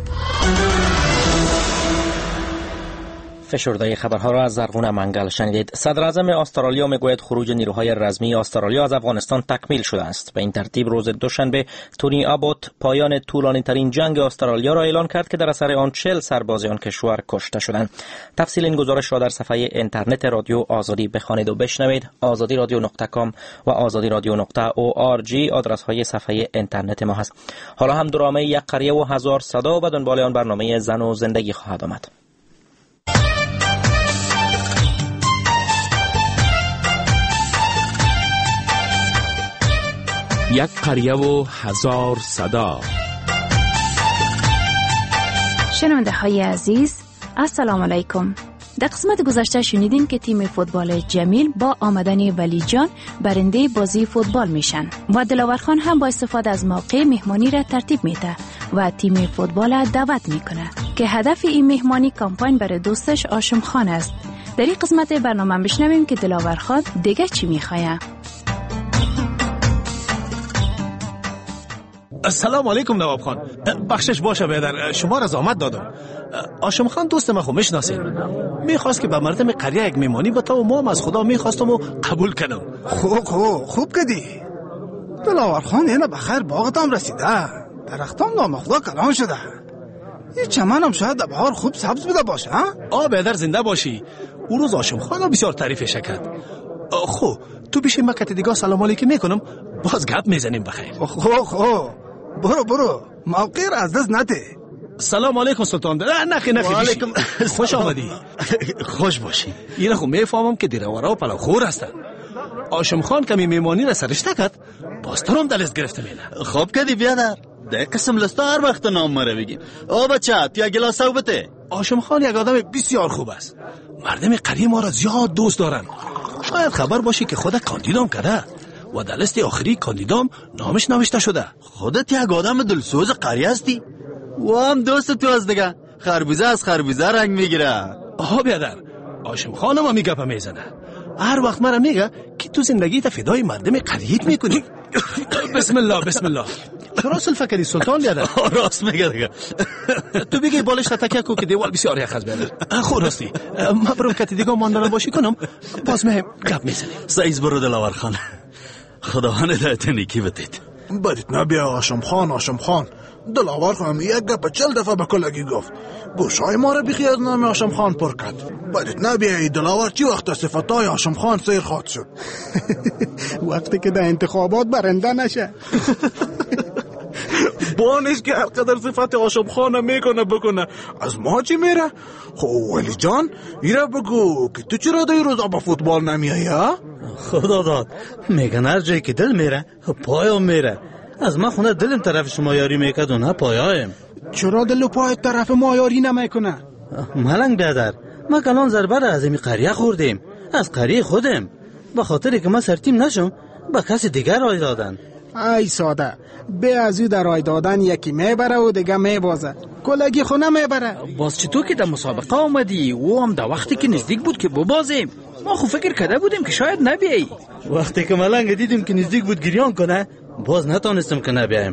فشرده خبرها را از زرغون منگل شنیدید. صدر اعظم استرالیا میگوید خروج نیروهای رزمی استرالیا از افغانستان تکمیل شده است. به این ترتیب روز دوشنبه تونی آبوت پایان طولانی ترین جنگ استرالیا را اعلان کرد که در اثر آن 40 سرباز آن کشور کشته شدند. تفصیل این گزارش را در صفحه اینترنت رادیو آزادی بخوانید و بشنوید. azadiradio.com و azadiradio.org آدرس های صفحه اینترنت ما هست. حالا هم درامه یک قریه و 1000 صدا و دنبال آن برنامه زن و زندگی خواهد آمد. یک قریه و 1000 صدا. شنونده های عزیز السلام علیکم. در قسمت گذشته شنیدیم که تیم فوتبال جمیل با آمدن ولی جان برنده بازی فوتبال میشن و دلاور خان هم با استفاده از موقع مهمانی را ترتیب میده و تیم فوتبال دعوت میکنه که هدف این مهمانی کمپاین برای دوستش هاشم خان است. در این قسمت برنامه بشنویم که دلاور خان دیگه چی میخواه. السلام علیکم نواب خان. بخشش باشه بیادر، شما را زحمت دادم. هاشم خان دوست ما خو میشناسین. میخواست که به مردم قریه یک میمانی بتا و ما هم از خدا میخواستم و قبول کنم. خوب کدی. دلاور خان اینه بخیر باغت هم رسیده. درختان نامخدا کلان شده. یه چمن هم شاید بهار خوب سبز بوده باشه. بیادر زنده باشی. او روز هاشم خان بسیار تعریفش کرد. خو تو بیشی مکت دیگه سلام علیکم میکنم، باز گپ میزنیم بخیر. خو برو موقع را از دست نده. سلام علیکم سلطان. نخی علیکم. خوش آمدی. خوش باشی. اینا خو میفهمم که دیرورا و پلاخور هستن. هاشم خان کمی میمانی را سرشته کرد، باز تو هم دلست گرفته میله. خوب کردی بیادر. ده قسم لستا هر وقت نام مره بگی. بچه تو یک گلاس او بته. هاشم خان یک آدم بسیار خوب است. مردم قریه ما را زیاد دوست دارن. شاید خبر باشی که خود کاندیدام کرده و در لیست آخری کاندیدام نامش نوشته شده. خودت یک آدم دلسوز قریه هستی و هم دوست تو از دیگه. خربوزه از خربوزه رنگ میگیره. بیادر، هاشم خانم هم میگه میزنه. هر وقت مرا میگه که تو زندگی تا فدای مردم قریت میکنی. بسم الله بسم الله. راست فکری سلطان بیادر. راست میگه دیگه. تو بگی بالش تکیه کو که دیوال بسیار یخ از بیادر. خود راستی ما برم کتی دیگه ماندارم باشی کنم باز مهم گپ میزنیم. سعیز برو دلاور خان، خداوند هدایت نیکی بدید. بدید نبیا هاشم خان. دلاور خانم یک گپ 40 دفعه به کلگی گفت، گوشای ما را بخی از نام هاشم خان پر کرد. بدید نبیا دلاور چی وقت صفتای هاشم خان سیر خواد شد؟ وقتی که در انتخابات برنده نشه. بانش که هر قدر صفت هاشم خانه میکنه بکنه از ما چی میره؟ خب ولی جان ایره بگو که تو چرا در روزا با فوتبال نمیایی؟ خدا داد میگن هر جایی که دل میره پایم میره. از ما خونه دلم طرف شما یاری میکرد و نه پایم. چرا دل و پای طرف ما یاری نمیکنه؟ ملنگ بیادر، ما کلان ضربه را از این قریه خوردیم، از قریه خودم. به خاطری که ما سرتیم نشم به کسی دیگر رای دادن. ای ساده، به ازو در رای دادن یکی میبره و دیگه میبازه، کلگی خونه میبره. باز چطور که در مسابقه آمدی و هم در وقتی که نزدیک بود که ببازیم؟ ما خو فکر کرده بودیم که شاید نبیایی. وقتی که ملنگ دیدیم که نزدیک بود گریان کنه باز نتانستم که نبیایم.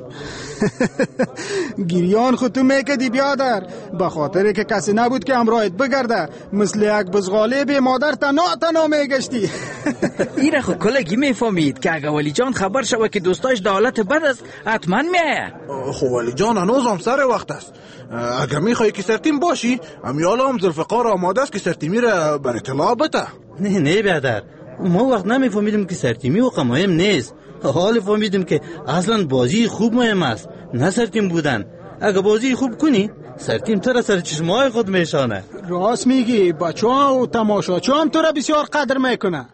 گریان خود تو میکدی بیادر، به خاطر که کسی نبود که همراهت بگرده، مثل یک بزغاله به مادر تنها میگشتی. ایره خود کلگی میفهمید که اگه ولی جان خبر شود که دوستاش در حالت بد است حتما میایه. خب ولی جان هنوز هم سر وقت است. اگه میخوایی که سرتیم باشی امیالا هم ذوالفقار آماده است که سرتیمی را بر اطلاع بده. نه بیادر، ما وقت نمیفهمیدیم که سرتیمی و مهم نیست. حال فهمیدیم که اصلا بازی خوب مهم است نه سرتیم بودن. اگه بازی خوب کنی سرتیم تو را سر چشمای خود میشانه. راست میگی، بچه ها و تماشاچو هم تو را بسیار قدر میکنه.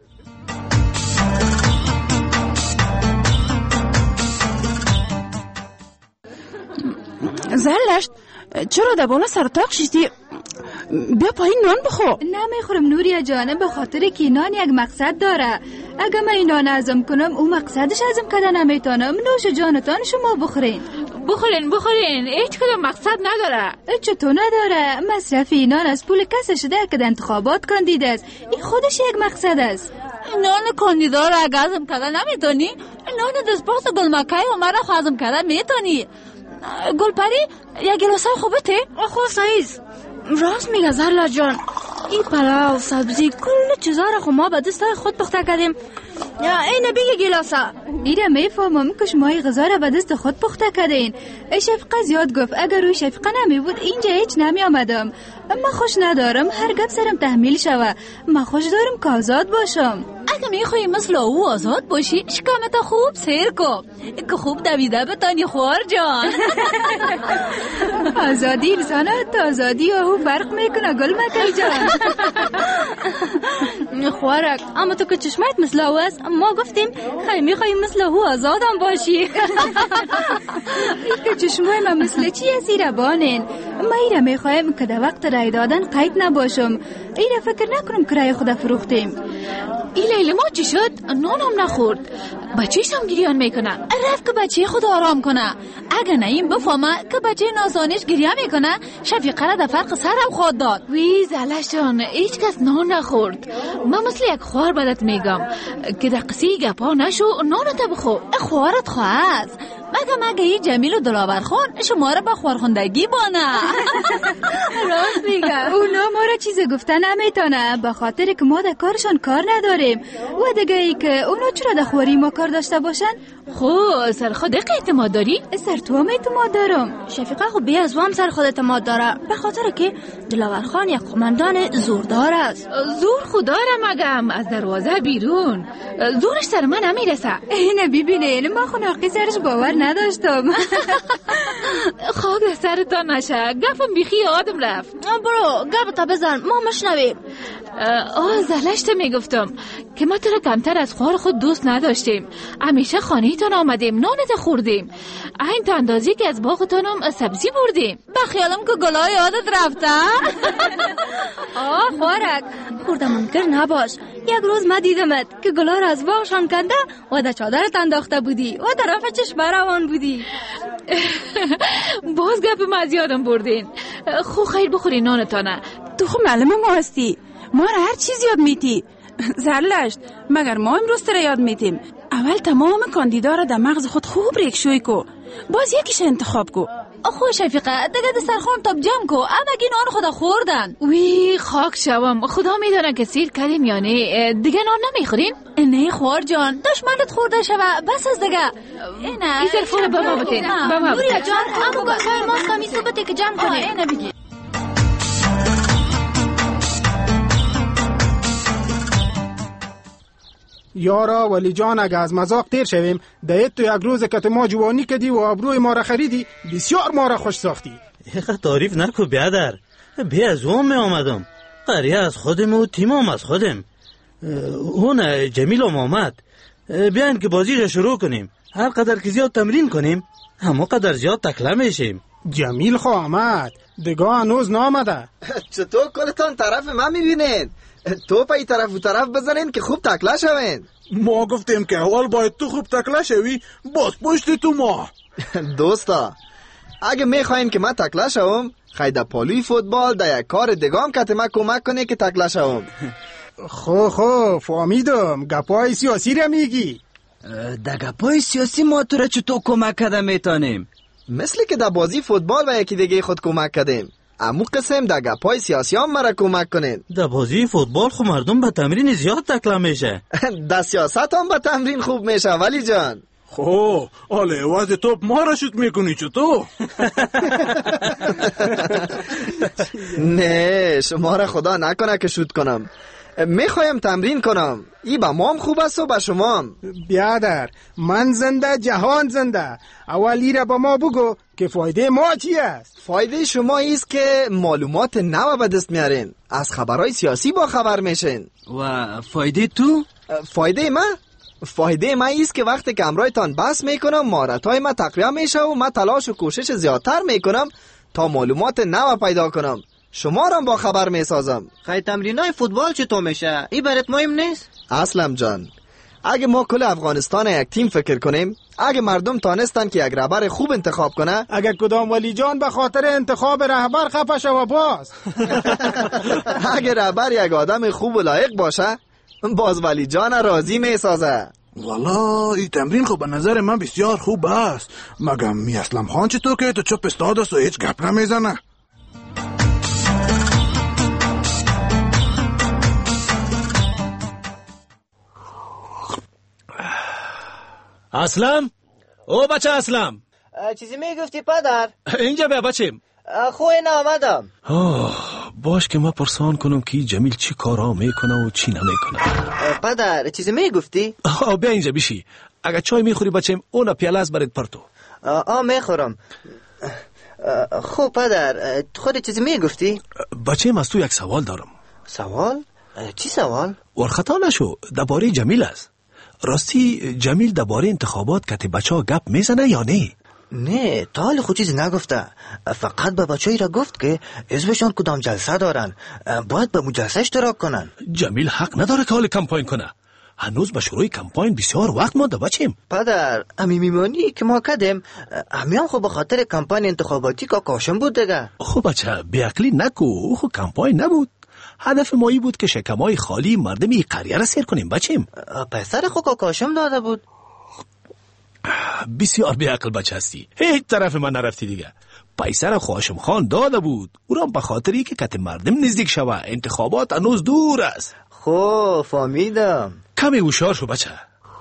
زلشت چرا در بالا سر تاق شیستی؟ بیا پایین نان بخو. نمیخورم نوریا جانم، به خاطر که نان یک مقصد داره. اگه من نان هضم کنم اون مقصدش هضم کردن نمیتونم. نوش جانتان شما بخورین. بخورین هیچ کدام مقصد نداره. چطور نداره؟ مصرف نان از پول کسی شده که در انتخابات کاندید است. این خودش یک مقصد است. نان کاندیدا را اگه هضم کردن نمیتونی، نان دستپخت گلمکه و مرا هضم کردن میتونی. گلپری یک گلاسه خوبته؟ خب سعیز راست میگه زرلا جان، این پلاو سبزی کل چیزا را خو ما به دستای خود پخته کردیم. این بگه گلاسه. ایره میفهمم که شما این غذا را به دست خود پخته کردین. شفقه زیاد گفت اگر روی شفقه نمی بود اینجا هیچ نمی آمدم. من خوش ندارم هر گپ سرم تحمیل شوه. من خوش دارم که آزاد باشم. اگه میخوایی مثل او آزاد باشی شکمت خوب سیر کن که خوب دویده بتانی خوار جان. آزادی انسان تا آزادی و او فرق میکنه گل مکل جان. خوارک اما تو که چشمایت مثل او است، ما گفتیم خیلی میخوایی مثل او آزادم باشی. این که چشمای من مثل چی هستی ربانین؟ ما ایره میخوایم که در وقت رای دادن قید نباشم. ایره فکر نکنم که رای خود فروختیم. این لیل ما چی شد؟ نانم نخورد. بچهش هم گریان میکنه. رفت که بچه خود آرام کنه. اگه نه این بفهمه که بچه نازانش گریه میکنه شفیقه را در فرق سرم خود داد. وی زلش جان هیچ کس نان نخورد. من مثل یک خوار بدت میگم که در قصی گپا نشو نانت بخو. خوارت خواهد مگه این جمیل و دلاور خان شما را به خوارخوندگی بانه. راست میگه اونا ما را چیز گفته نمیتونه به خاطر که ما در کارشان کار نداریم. و دیگه ای که اونا چرا در خواری ما کار داشته باشن؟ خب سر خود اعتماد داری؟ سر تو هم اعتماد دارم. شفیقه خب بی از هم سر خود اعتماد داره به خاطر که دلاور خان یک قماندان زوردار است. زور خدا را مگم از دروازه بیرون زورش سر من نمیرسه. اینه ببینین ما خناقی سرش باور نداشتم. خاک سرتان نشه گفم بیخی آدم رفت. برو گفتا بزن ما مشنویم. زلشت میگفتم که ما تو را کمتر از خوار خود دوست نداشتیم. همیشه خانه تان آمدیم نانت خوردیم این تا اندازی که از باغتان هم سبزی بردیم. بخیالم که گلای یادت رفته. خوارک خورده منکر نباش. یک روز ما دیدمت که گلا را از باغشان کنده و در چادرت انداخته بودی و طرف چشمه روان بودی. باز گپ ما از یادم بردین. خو خیر بخوری نانتانه. تو خو معلم ما هستی، ما را هر چیز یاد میتی. زرلشت مگر ما امروز تر یاد میتیم؟ اول تمام کاندیدا را در مغز خود خوب ریکشوی کو، باز یکیش انتخاب کو. خو شفیقه دیگه دسترخوان تاب جمع کو، امگی نان خدا خوردن. وی خاک شوم، خدا میدونه که سیر کردیم یا نه. دیگه نان نمیخوریم؟ نه خوار جان، دشمنت خورده شوه، بس از دیگه. این تلفن بابا بده. نوریا جان امو گاسای ماست کمی صبته که جمع کنه. اینه بگی. یارا ولی جان اگه از مذاق تیر شویم دیت تو یک روز که ما جوانی کدی و ابروی ما را خریدی بسیار ما را خوش ساختی. اینقدر تعریف نکو بیادر، بی از اون می آمدم، قریه از خودم و تیمام از خودم. اون جمیل هم آمد، بیاین که بازی را شروع کنیم. هر قدر که زیاد تمرین کنیم همه قدر زیاد تکله میشیم. جمیل خو آمد دیگه هنوز نامده. چطور کلتان طرف من میبینید؟ تو پای طرف و طرف بزنین که خوب تکله شوین. ما گفتیم که اول باید تو خوب تکله شوی، باز پشت تو ما. دوستا اگه میخواین که من تکله شوم خیده پالوی فوتبال در یک کار دگام که ما کمک کنه که تکله شوم. خو فهمیدم گپای سیاسی را میگی. در گپای سیاسی ما تو را چطور کمک کده میتانیم؟ مثل که در بازی فوتبال و یکی دیگه خود کمک کدیم، امو قسم در گپای سیاسی هم مرا کمک کنین. در بازی فوتبال خو مردم به تمرین زیاد تکله میشه. در سیاست هم به تمرین خوب میشه ولی جان. خو آله عوض توپ ما را شوت میکنی چطور؟ نه شما را خدا نکنه که شوت کنم، میخوایم تمرین کنم. ای با ما هم خوب است و با شما هم. بیادر من زنده جهان زنده، اولی را با ما بگو که فایده ما چی است؟ فایده شما ایست که معلومات نو به دست میارین، از خبرهای سیاسی با خبر میشین. و فایده تو؟ فایده ما ایست که وقتی که امرایتان بحث میکنم مهارت‌های ما تقویت میشه و من تلاش و کوشش زیادتر میکنم تا معلومات نو پیدا کنم، شما را با خبر میسازم. خیلی تمرینای فوتبال چطور میشه؟ این برات مهم نیست؟ اسلم جان اگه ما کل افغانستان یک تیم فکر کنیم، اگه مردم تانستن که یک رهبر خوب انتخاب کنه، اگه کدام ولی جان به خاطر انتخاب رهبر خفه شوه باز اگه رهبر یک آدم خوب و لایق باشه باز ولی جان راضی میسازه. والا این تمرین خب به نظر من بسیار خوب است. مگم می اسلم خان چطور که تو چپ استاد است و هیچ گپ نمیزنه؟ اسلم؟ او بچه اسلم چیزی میگفتی پدر؟ اینجا بیا بچیم. خوی آمدم. باش که ما پرسان کنم که جمیل چی کارا میکنه و چی نمیکنه. پدر چیزی میگفتی؟ بیا اینجا بشی، اگر چای میخوری بچیم اون پیاله از برات پرتو. میخورم. خب پدر خود چیزی میگفتی؟ بچیم از تو یک سوال دارم. سوال؟ چی سوال؟ ورخطا نشو، درباره جمیل است. راستی جمیل درباره انتخابات که بچه ها گپ میزنه یا نه؟ نه تا حال خود چیزی نگفته، فقط به بچه را گفت که حزبشان کدام جلسه دارن باید به جلسه اشتراک کنن. جمیل حق نداره که حال کمپاین کنه، هنوز به شروع کمپاین بسیار وقت مانده بچیم. پدر امی میمانی که ما کدیم امیان خب به خاطر کمپاین انتخاباتی که کاشم بود دیگه. خب بچه بیعقلی نکو، خب کمپاین نبود، هدف مایی بود که شکمای خالی مردمی قریه را سیر کنیم بچیم. پسر خود کاشم داده بود. بسیار بیعقل بچه هستی، هیچ طرف من نرفتی دیگه. پیسر هاشم خان داده بود، او را به خاطری که کت مردم نزدیک شوه، انتخابات هنوز دور است. خب فهمیدم. کمی هوشیار شو بچه.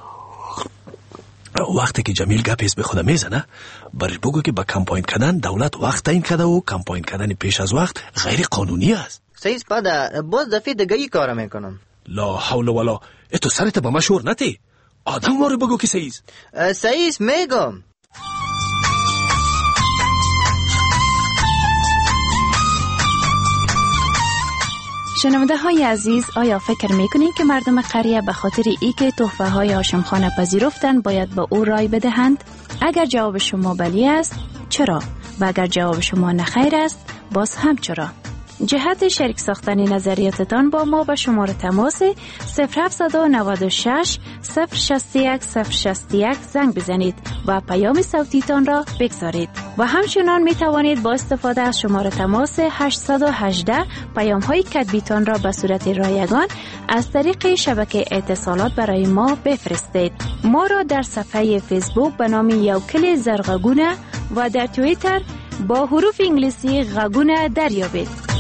وقتی که جمیل گپیز به خودم میزنه برش بگو که با کمپاین کردن دولت وقت تعیین کرده و کمپاین کردن پیش از وقت غیر قانونی است. سیز پدر باز دفعه دیگه ای کارا میکنم. لا حول ولا، تو سرت با ما شور نتی، آدم واره بگو که سیز. سیز میگم. شنونده های عزیز، آیا فکر میکنید که مردم قریه به خاطر ای که تحفه های هاشم خان پذیرفتن باید به او رای بدهند؟ اگر جواب شما بلی است چرا؟ و اگر جواب شما نخیر است باز هم چرا؟ جهت شریک ساختن نظریاتتان با ما به شماره تماس 0796 061 061 زنگ بزنید و پیام صوتیتان را بگذارید و همچنان می توانید با استفاده از شماره تماس 818 پیام های کتبیتان را به صورت رایگان از طریق شبکه اتصالات برای ما بفرستید. ما را در صفحه فیسبوک به نام یوکل زرغگونه و در توییتر با حروف انگلیسی غگونه دریابید.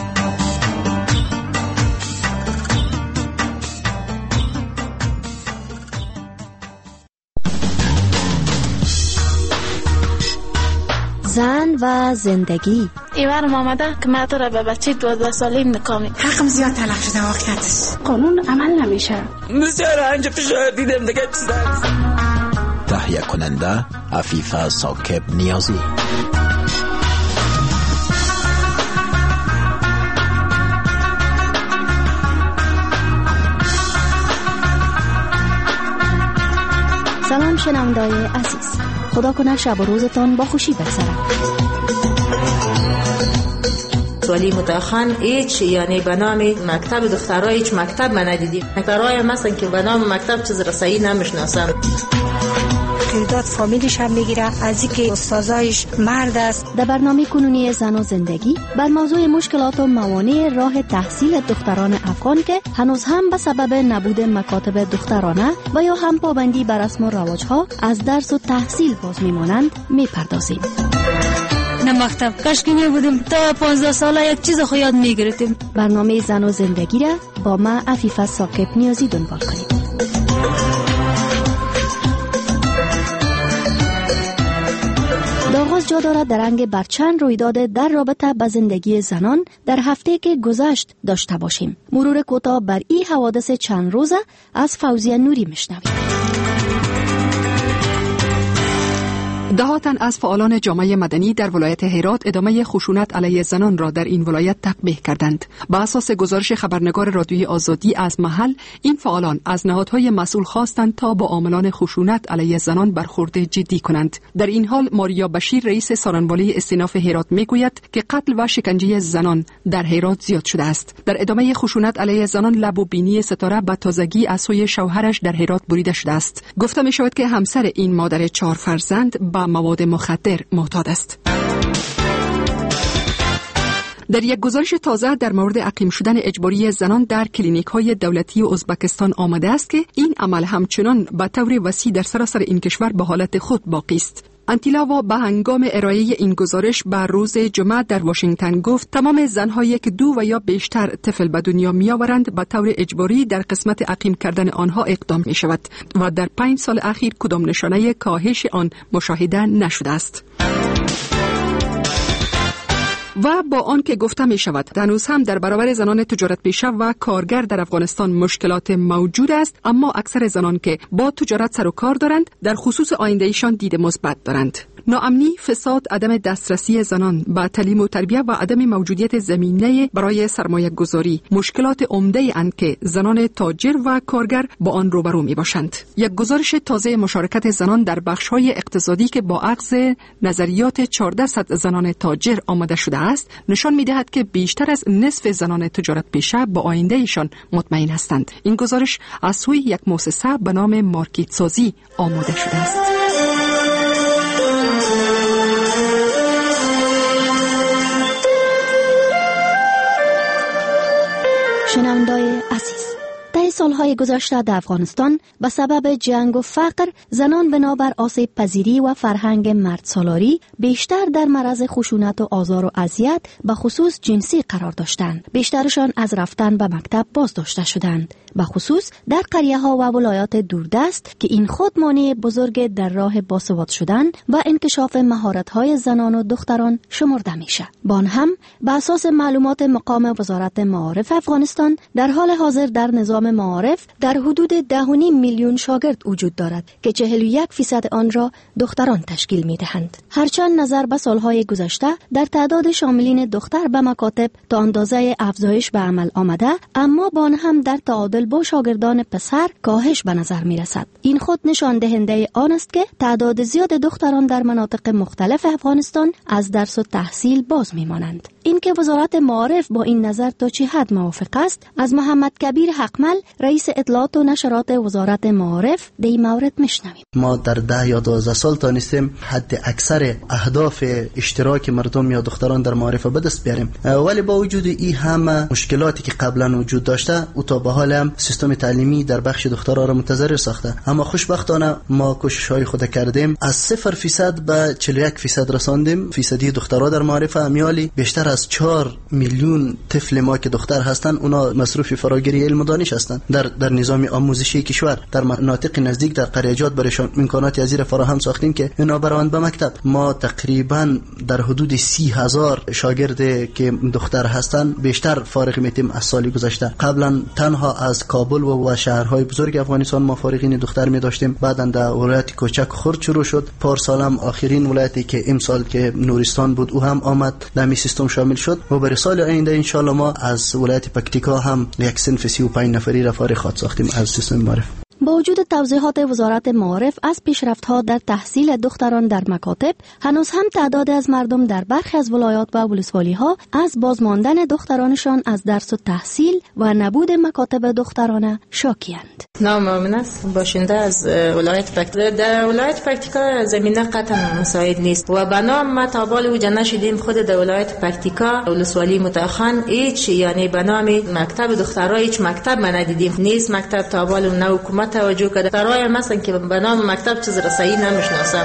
زن و زندگی. ایوانم آمده که من تو را به بچه 12 ساله نکامی. حقم زیاد تلف شده واقعیت. قانون عمل نمیشه. بسیار انجا فشار دیدم دیگه چیز هست. تهیه کننده عفیفه ساکب نیازی. سلام شنونده‌های عزیز، خدا کنه شب و روزتان با خوشی بگذره. ولی متأخرا هیچ یعنی به نام مکتب دخترای هیچ مکتب من ندیدیم. دخترای مثلا که به نام مکتب چیز رسایی نمیشناسم. تعداد فامیلش هم میگیره از اینکه استادایش مرد است. در برنامه کنونی زن و زندگی بر موضوع مشکلات و موانع راه تحصیل دختران افغان که هنوز هم به سبب نبود مکاتب دخترانه و یا هم پابندی بر رسم و رواج‌ها از درس و تحصیل باز میمانند میپردازیم. نه مکتب کاش که میبودیم تا 15 ساله یک چیز خو یاد میگرفتیم. برنامه زن و زندگی را با ما عفیفه ساکب نیازی دنبال کنید. آغاز جا دارد در رنگ برچند رویداد در رابطه با زندگی زنان در هفته که گذشت داشته باشیم. مرور کوتاه بر این حوادث چند روزه از فوزیه نوری میشنویم. دهاتن از فعالان جامعه مدنی در ولایت هرات ادامه خشونت علیه زنان را در این ولایت تقبیح کردند. بر اساس گزارش خبرنگار رادیوی آزادی از محل، این فعالان از نهادهای مسئول خواستند تا با عاملان خشونت علیه زنان برخورد جدی کنند. در این حال ماریا بشیر رئیس سارنوالی استیناف هرات میگوید که قتل و شکنجه زنان در هرات زیاد شده است. در ادامه خشونت علیه زنان لب و بینی ستاره به تازگی از سوی شوهرش در هرات بریده شده است. گفته می شود که همسر این مادر 4 فرزند با مواد مخدر معتاد است. در یک گزارش تازه در مورد عقیم شدن اجباری زنان در کلینیک‌های دولتی ازبکستان آمده است که این عمل همچنان به طور وسیع در سراسر این کشور به حالت خود باقی است. انتیلاوا به هنگام ارائه این گزارش بر روز جمعه در واشنگتن گفت تمام زن‌هایی که 2 و یا بیشتر طفل به دنیا می‌آورند به طور اجباری در قسمت عقیم کردن آنها اقدام می‌شود و در 5 سال اخیر کدام نشانه کاهش آن مشاهده نشده است. و با آن که گفته می شود هنوز هم در برابر زنان تجارت پیشه و کارگر در افغانستان مشکلات موجود است، اما اکثر زنان که با تجارت سر و کار دارند در خصوص آیندهشان دید مثبت دارند. ناامنی، فساد، عدم دسترسی زنان به تعلیم و تربیت و عدم موجودیت زمینه برای سرمایه گذاری مشکلات عمده اند که زنان تاجر و کارگر با آن روبرو می باشند. یک گزارش تازه مشارکت زنان در بخش‌های اقتصادی که با اخذ نظریات 1400 زنان تاجر آماده شده است نشان می دهد که بیشتر از نصف زنان تجارت پیشه با آیندهشان مطمئن هستند. این گزارش از سوی یک مؤسسه به نام مارکت سازی آماده شده است. شنونده‌های عزیز، در سالهای گذشته در افغانستان به سبب جنگ و فقر زنان بنابر آسیب پذیری و فرهنگ مرد سالاری بیشتر در معرض خشونت و آزار و اذیت به خصوص جنسی قرار داشتند. بیشترشان از رفتن به مکتب باز داشته شدند، به خصوص در قریه ها و ولایات دوردست که این خود مانع بزرگ در راه باسواد شدن و انکشاف مهارت های زنان و دختران شمرده میشه. با آن هم به اساس معلومات مقام وزارت معارف افغانستان در حال حاضر در نظام نظام معارف در حدود 10.5 میلیون شاگرد وجود دارد که 41% آن را دختران تشکیل می‌دهند. هرچند نظر به سالهای گذشته در تعداد شاملین دختر به مکاتب تا اندازه افزایش به عمل آمده، اما با آن هم در تعادل با شاگردان پسر کاهش به نظر می‌رسد. این خود نشان دهنده آن است که تعداد زیاد دختران در مناطق مختلف افغانستان از درس و تحصیل باز می‌مانند. اینکه وزارت معارف با این نظر تا چه حد موافق است، از محمد کبیر حقمل رئیس اطلاعات و نشرات وزارت معارف در این مورد میشنویم. ما در 10 یا 12 سال تانستیم حد اکثر اهداف اشتراک مردم یا دختران در معارف به دست بیاریم، ولی با وجود این همه مشکلاتی که قبلا وجود داشته او تا به حال هم سیستم تعلیمی در بخش دخترها را متضرر ساخته. اما خوشبختانه ما کوشش‌های خود کردیم، از 0% به 41% رساندیم فیصدی دخترها در معارف. امیالی بیشتر از 4 میلیون طفل ما که دختر هستند اونا مصروف فراگیری علم و دانش هستند در نظام آموزشی کشور. در مناطق نزدیک در قریه‌جات برایشان امکانات ازیر فراهم ساختیم که اینا بروند به مکتب. ما تقریبا در حدود 30,000 شاگرد که دختر هستند بیشتر فارغ میتیم از سال گذشته. قبلا تنها از کابل و شهرهای بزرگ افغانستان ما فارغین دختر می داشتیم، بعدا در ولایت کوچک خرد شروع شد. پارسالم آخرین ولایتی که امسال که نورستان بود او هم آمد در می سیستم شامل شد و برای سال آینده ان شاء الله ما از ولایت پکتیکا هم یک صنف 35 نفری را فارغ خواهد ساختیم از سیستم معارف. با وجود توضیحات وزارت معارف از پیشرفت‌ها در تحصیل دختران در مکاتب، هنوز هم تعداد از مردم در برخی از ولایات و ولسوالی‌ها از بازماندن دخترانشان از درس و تحصیل و نبود مکاتب دخترانه شاکی‌اند. نام من است، باشنده از ولایت پکتیکا. در ولایت پکتیکا زمینه قطعا مساعد نیست و بنا ما تا بال وجه نشدیم خود در ولایت پکتیکا ولسوالی متأخر هیچ یعنی به نام مکتب دخترها هیچ مکتب ما ندیدیم. نیست مکتب تا بال نه حکومت توجه کرده. دخترای مثلا که به نام مکتب چیز رسایی نمیشناسم.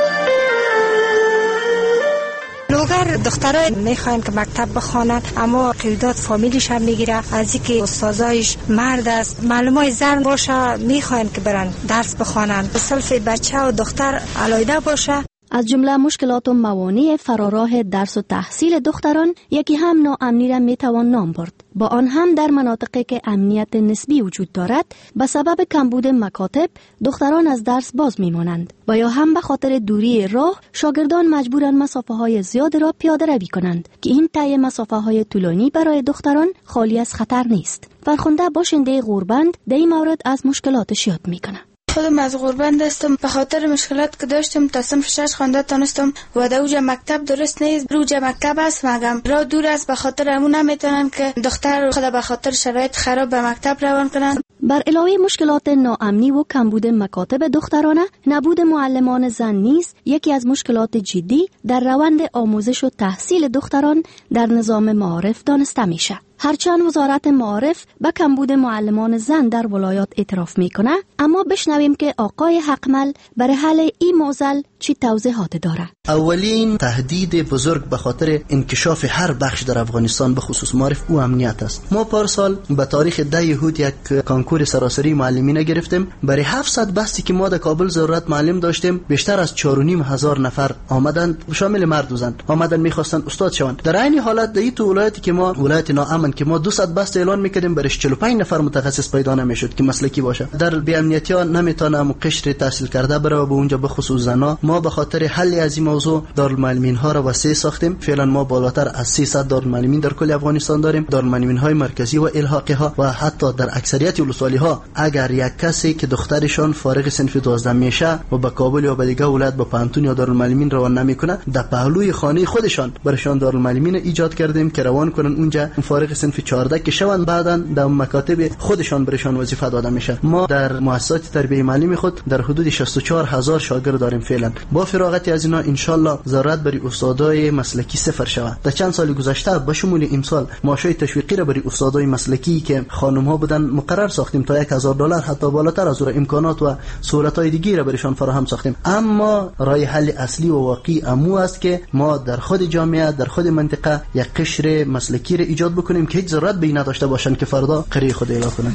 لوگر دخترای میخواین که مکتب بخوانن اما قیودات فامیلیش هم میگیره، از اینکه استادایش مرد است، معلومای زن باشه میخواین که برن درس بخوانن، صرف بچه و دختر علیحده باشه. از جمله مشکلات و موانع فراراه درس و تحصیل دختران یکی هم ناامنی را میتوان نام برد. با آن هم در مناطقی که امنیت نسبی وجود دارد به سبب کمبود مکاتب دختران از درس باز میمانند و یا هم به خاطر دوری راه شاگردان مجبورند مسافه های زیاد را پیاده روی کنند که این طی مسافه های طولانی برای دختران خالی از خطر نیست. فرخنده باشنده غوربند در این مورد از مشکلاتش یاد میکنه. خودم از غوربند هستم. به خاطر مشکلات که داشتم تا صنف 6 خوانده تانستم و در اوجه مکتب درست نیست. روجه مکتب است مگم راه دور است، به خاطر همون نمیتونن که دختر خود به خاطر شرایط خراب به مکتب روان کنن. بر علاوه مشکلات ناامنی و کمبود مکاتب دخترانه، نبود معلمان زن نیز یکی از مشکلات جدی در روند آموزش و تحصیل دختران در نظام معارف دانسته میشه. هرچند وزارت معارف به کمبود معلمان زن در ولایات اعتراف میکنه، اما بشنویم که آقای حقمل برای حل این معضل چی توضیحات داره. اولین تهدید بزرگ به خاطر انکشاف هر بخش در افغانستان به خصوص معارف او امنیت است. ما پارسال به تاریخ 10 یهود یک کانکور سراسری معلمین گرفتیم. برای 700 بستی که ما در کابل ضرورت معلم داشتیم بیشتر از 4,500 نفر آمدند، شامل مرد و زن، آمدن میخواستن استاد شوند. در این حالت در این ولایتی که ما ولایت ناامن که ما 200 بست اعلان میکردیم برش 45 نفر متخصص پیدا نمیشد که مسلکی باشه. در بی امنیتی ها نمیتونه قشر تحصیل کرده بره به اونجا، به خصوص زنا. ما به خاطر حل از این موضوع دارالمعلمین ها را وسیع ساختیم. فعلا ما بالاتر از 300 دارالمعلمین در کل افغانستان داریم. دارالمعلمین های مرکزی و الحاقی ها و حتی در اکثریت ولسوالی ها اگر یک کسی که دخترشان فارغ صنف 12 میشه و به کابل یا به دیگه ولایت به پانتون یا دارالمعلمین روان نمیکنه، در پهلوی خانه خودشان برشان دارالمعلمین ایجاد کردیم که روان کنن اونجا فارغ صنف 14 که شوند، بعداً در مکاتب خودشان برشان وظیفه داده میشه. ما در مؤسسات تربیه معلمی خود در حدود 64,000 شاگرد داریم فعلا. با فراغت از اینا ان شاء الله ضرورت برای استادای مسلکی صفر شود. در چند سال گذشته به شمول امسال معاشای تشویقی را برای استادای مسلکی که خانم ها بودن مقرر ساختیم تا $1,000 حتی بالاتر از اون امکانات و سهولت های دیگه را برایشان فراهم ساختیم. اما راه حل اصلی و واقعی امو است که ما در خود جامعه در خود منطقه یک قشر مسلکی را ایجاد بکنیم که هیچ ضرورت به این نداشته باشن که فردا قریه خود اعلام کنن.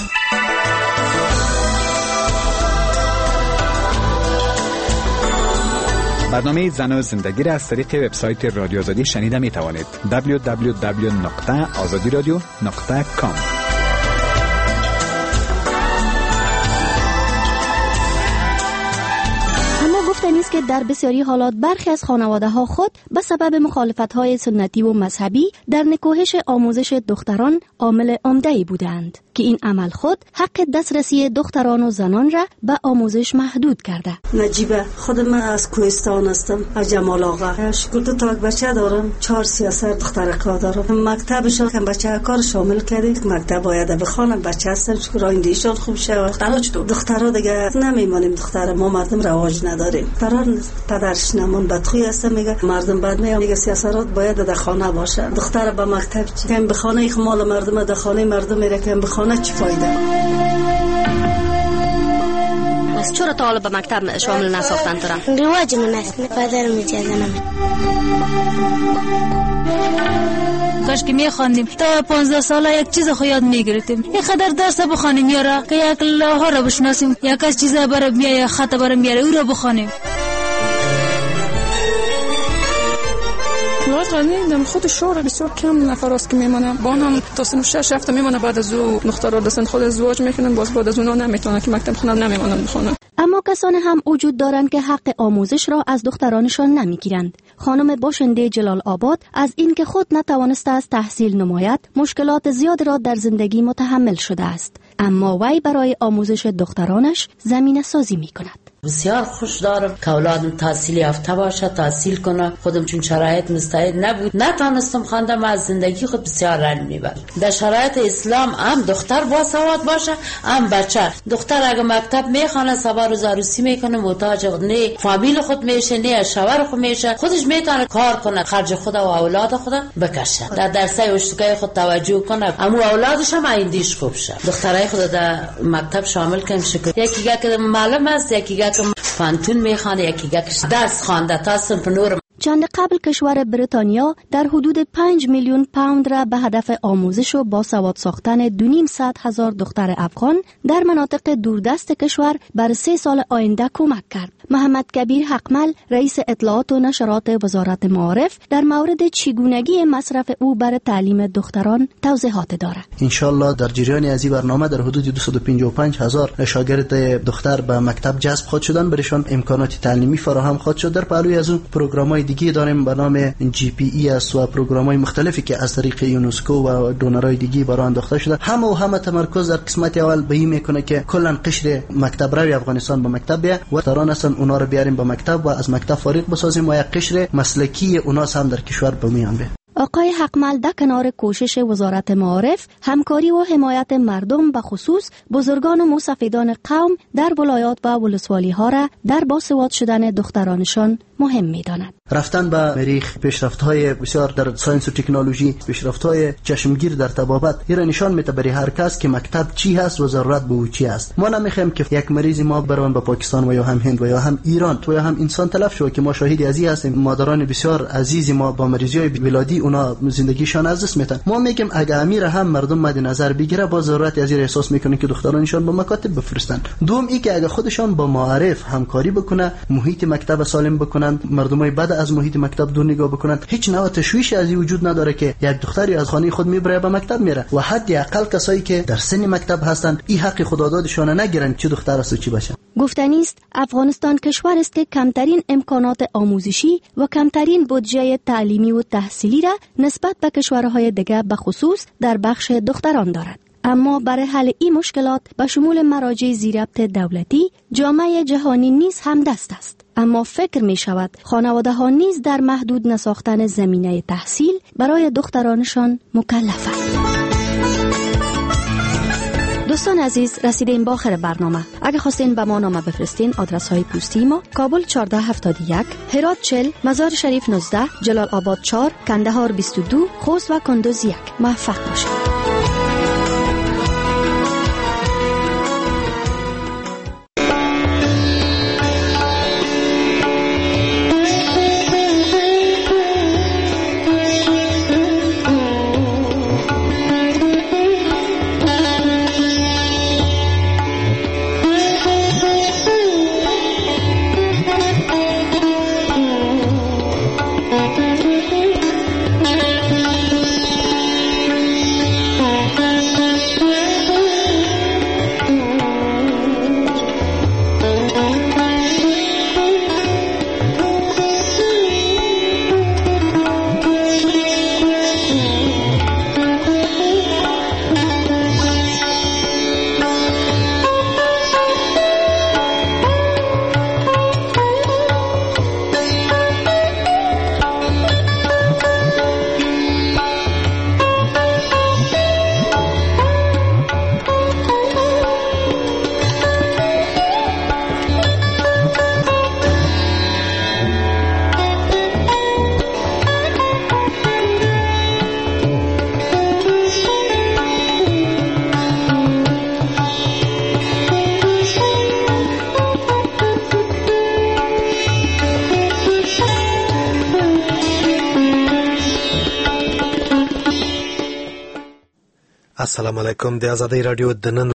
برنامه زن و زندگی را از طریق وبسایت رادیو آزادی شنیده می توانید. www.azadiradio.com که در بسیاری حالات برخی از خانواده ها خود به سبب مخالفت های سنتی و مذهبی در نکوهش آموزش دختران عامل عمده‌ای بودند که این عمل خود حق دسترسی دختران و زنان را به آموزش محدود کرده. نجیبه، خود من از کوهستان هستم، از جمال آقا. شکر تا بچه دارم، 4 33 دختر کار دارم. مکتبشون که بچه کار شامل کردید، مکتب باید بخوانم. بچه هستن شکر آیندهشون خوب شود. دخترها دیگه نمیمونیم، دختر ما مردم رواج نداریم. دختران پدرش نمون بدخوی هست، میگه مردم بعد میگه سیاست باید در خانه باشه. دختر به مکتب چی؟ که به خانه مال مردم، در خانه مردم میره که به خانه چی فایده؟ از چرا تا حالا به مکتب شامل نساختن تو را؟ رواج من است، پدرم اجازه نمیده. کاش که میخواندیم تا 15 ساله یک چیز خو یاد میگرفتیم. یک قدر درس بخوانیم یارا که یک لوحه را بشناسیم، یک از چیزا برای بیای خط برای میاره او را بخوانیم. نمیدونم خود شور بسیار کم نفر است که میمونه. با هم تا سن 6 هفته میمونه، بعد از او دخترها دستن خود ازدواج میکنن، باز بعد از اونها نمیتونن که مکتب خونن، نمیمونن بخونن. اما کسانی هم وجود دارند که حق آموزش را از دخترانشان نمیگیرند. خانم باشنده جلال آباد از اینکه خود نتوانسته از تحصیل نماید، مشکلات زیاد را در زندگی متحمل شده است، اما وی برای آموزش دخترانش زمینه سازی میکند. بسیار خوش دارم که اولادم تحصیل یافته باشه، تحصیل کنه. خودم چون شرایط مستعد نبود نتونستم خواندم، از زندگی خود بسیار رنج میبرم. در شرایط اسلام هم دختر با سواد باشه هم بچه. دختر اگه مکتب میخونه سوار روز عروسی میکنه، محتاج نه فامیل خود میشه نه شوهر خود میشه، خودش میتونه کار کنه، خرج خود و اولاد خود بکشه، در درسای اشتکای خود توجه کنه، اما اولادش هم ایندیش خوب شه. دخترای خود در مکتب شامل کنیم. شکر یکی که معلم است، یکی فانتون میخوانه، یکی درس خوانده تا صنف نور. چند قبل کشور بریتانیا در حدود 5 میلیون پوند را به هدف آموزش و باسواد ساختن 2,500,000 دختر افغان در مناطق دوردست کشور بر 3 سال آینده کمک کرد. محمد کبیر حقمل رئیس اطلاعات و نشرات وزارت معارف در مورد چگونگی مصرف او بر تعلیم دختران توضیحات دارد. انشالله در جریان از این برنامه در حدود 255,000 شاگرد دختر به مکتب جذب خواهد شدن، برشان امکانات تعلیمی فراهم خواهد شد. در پهلوی از اون پروگرام‌های دیگه داریم به نام GPE است و پروگرام‌های مختلفی که از طریق یونسکو و دونرهای دیگه برای انداخته شده. همه تمرکز در قسمت اول به این میکنه که کلا قشر مکتب روی افغانستان به مکتب بیاد و تران اصلا اونا رو بیاریم به مکتب و از مکتب فارغ بسازیم و یک قشر مسلکی اونا هم در کشور به میان بیاد. آقای حقمل در کنار کوشش وزارت معارف، همکاری و حمایت مردم به خصوص بزرگان و مستفیدان قوم در ولایات و ولسوالی ها را در باسواد شدن دخترانشان مهم می‌داند. رفتن به مریخ، پیشرفت‌های بسیار در ساینس و تکنولوژی، پیشرفت‌های چشمگیر در طبابت، این نشان میده برای هر کس که مکتب چی هست و ضرورت به او چی است. ما نمیخوایم که یک مریض ما بروند به پاکستان و یا هم هند و یا هم ایران و یا هم انسان تلف شود که ما شاهدی از این هستیم. مادران بسیار عزیز ما با مریضی‌های ولادی اونا زندگیشان از دست میدن. ما میگیم اگه امیر هم مردم مد نظر بگیره با ضرورت از این احساس میکنه که دخترانشان به مکاتب بفرستن. دوم ای که اگه خودشان با معارف همکاری بکنه، محیط مکتب سالم بکنن، مردمای بعد از محیط مکتب دور نگاه بکنن، هیچ نوع تشویشی از این وجود نداره که یک دختری از خانه خود میبره به مکتب میره و حد اقل کسایی که در سن مکتب هستند این حق خدادادشان نگیرن چه دختر است و چی بچه. گفتنی است افغانستان کشور است که کمترین امکانات آموزشی و کمترین بودجه تعلیمی و تحصیلی را نسبت به کشورهای دیگر به خصوص در بخش دختران دارد. اما برای حل این مشکلات به شمول مراجع زیربط دولتی، جامعه جهانی نیز هم دست است. اما فکر می شود خانواده ها نیز در محدود نساختن زمینه تحصیل برای دخترانشان مکلفند. دوستان عزیز، رسیدیم به آخر برنامه. اگه خواستین به ما نامه بفرستین، آدرس های پستی ما: کابل 1471، هرات 40، مزار شریف 19، جلال آباد 4، کندهار 22، خوست و کندوز 1. موفق باشید. السلام علیکم د آزادۍ رادیو د نن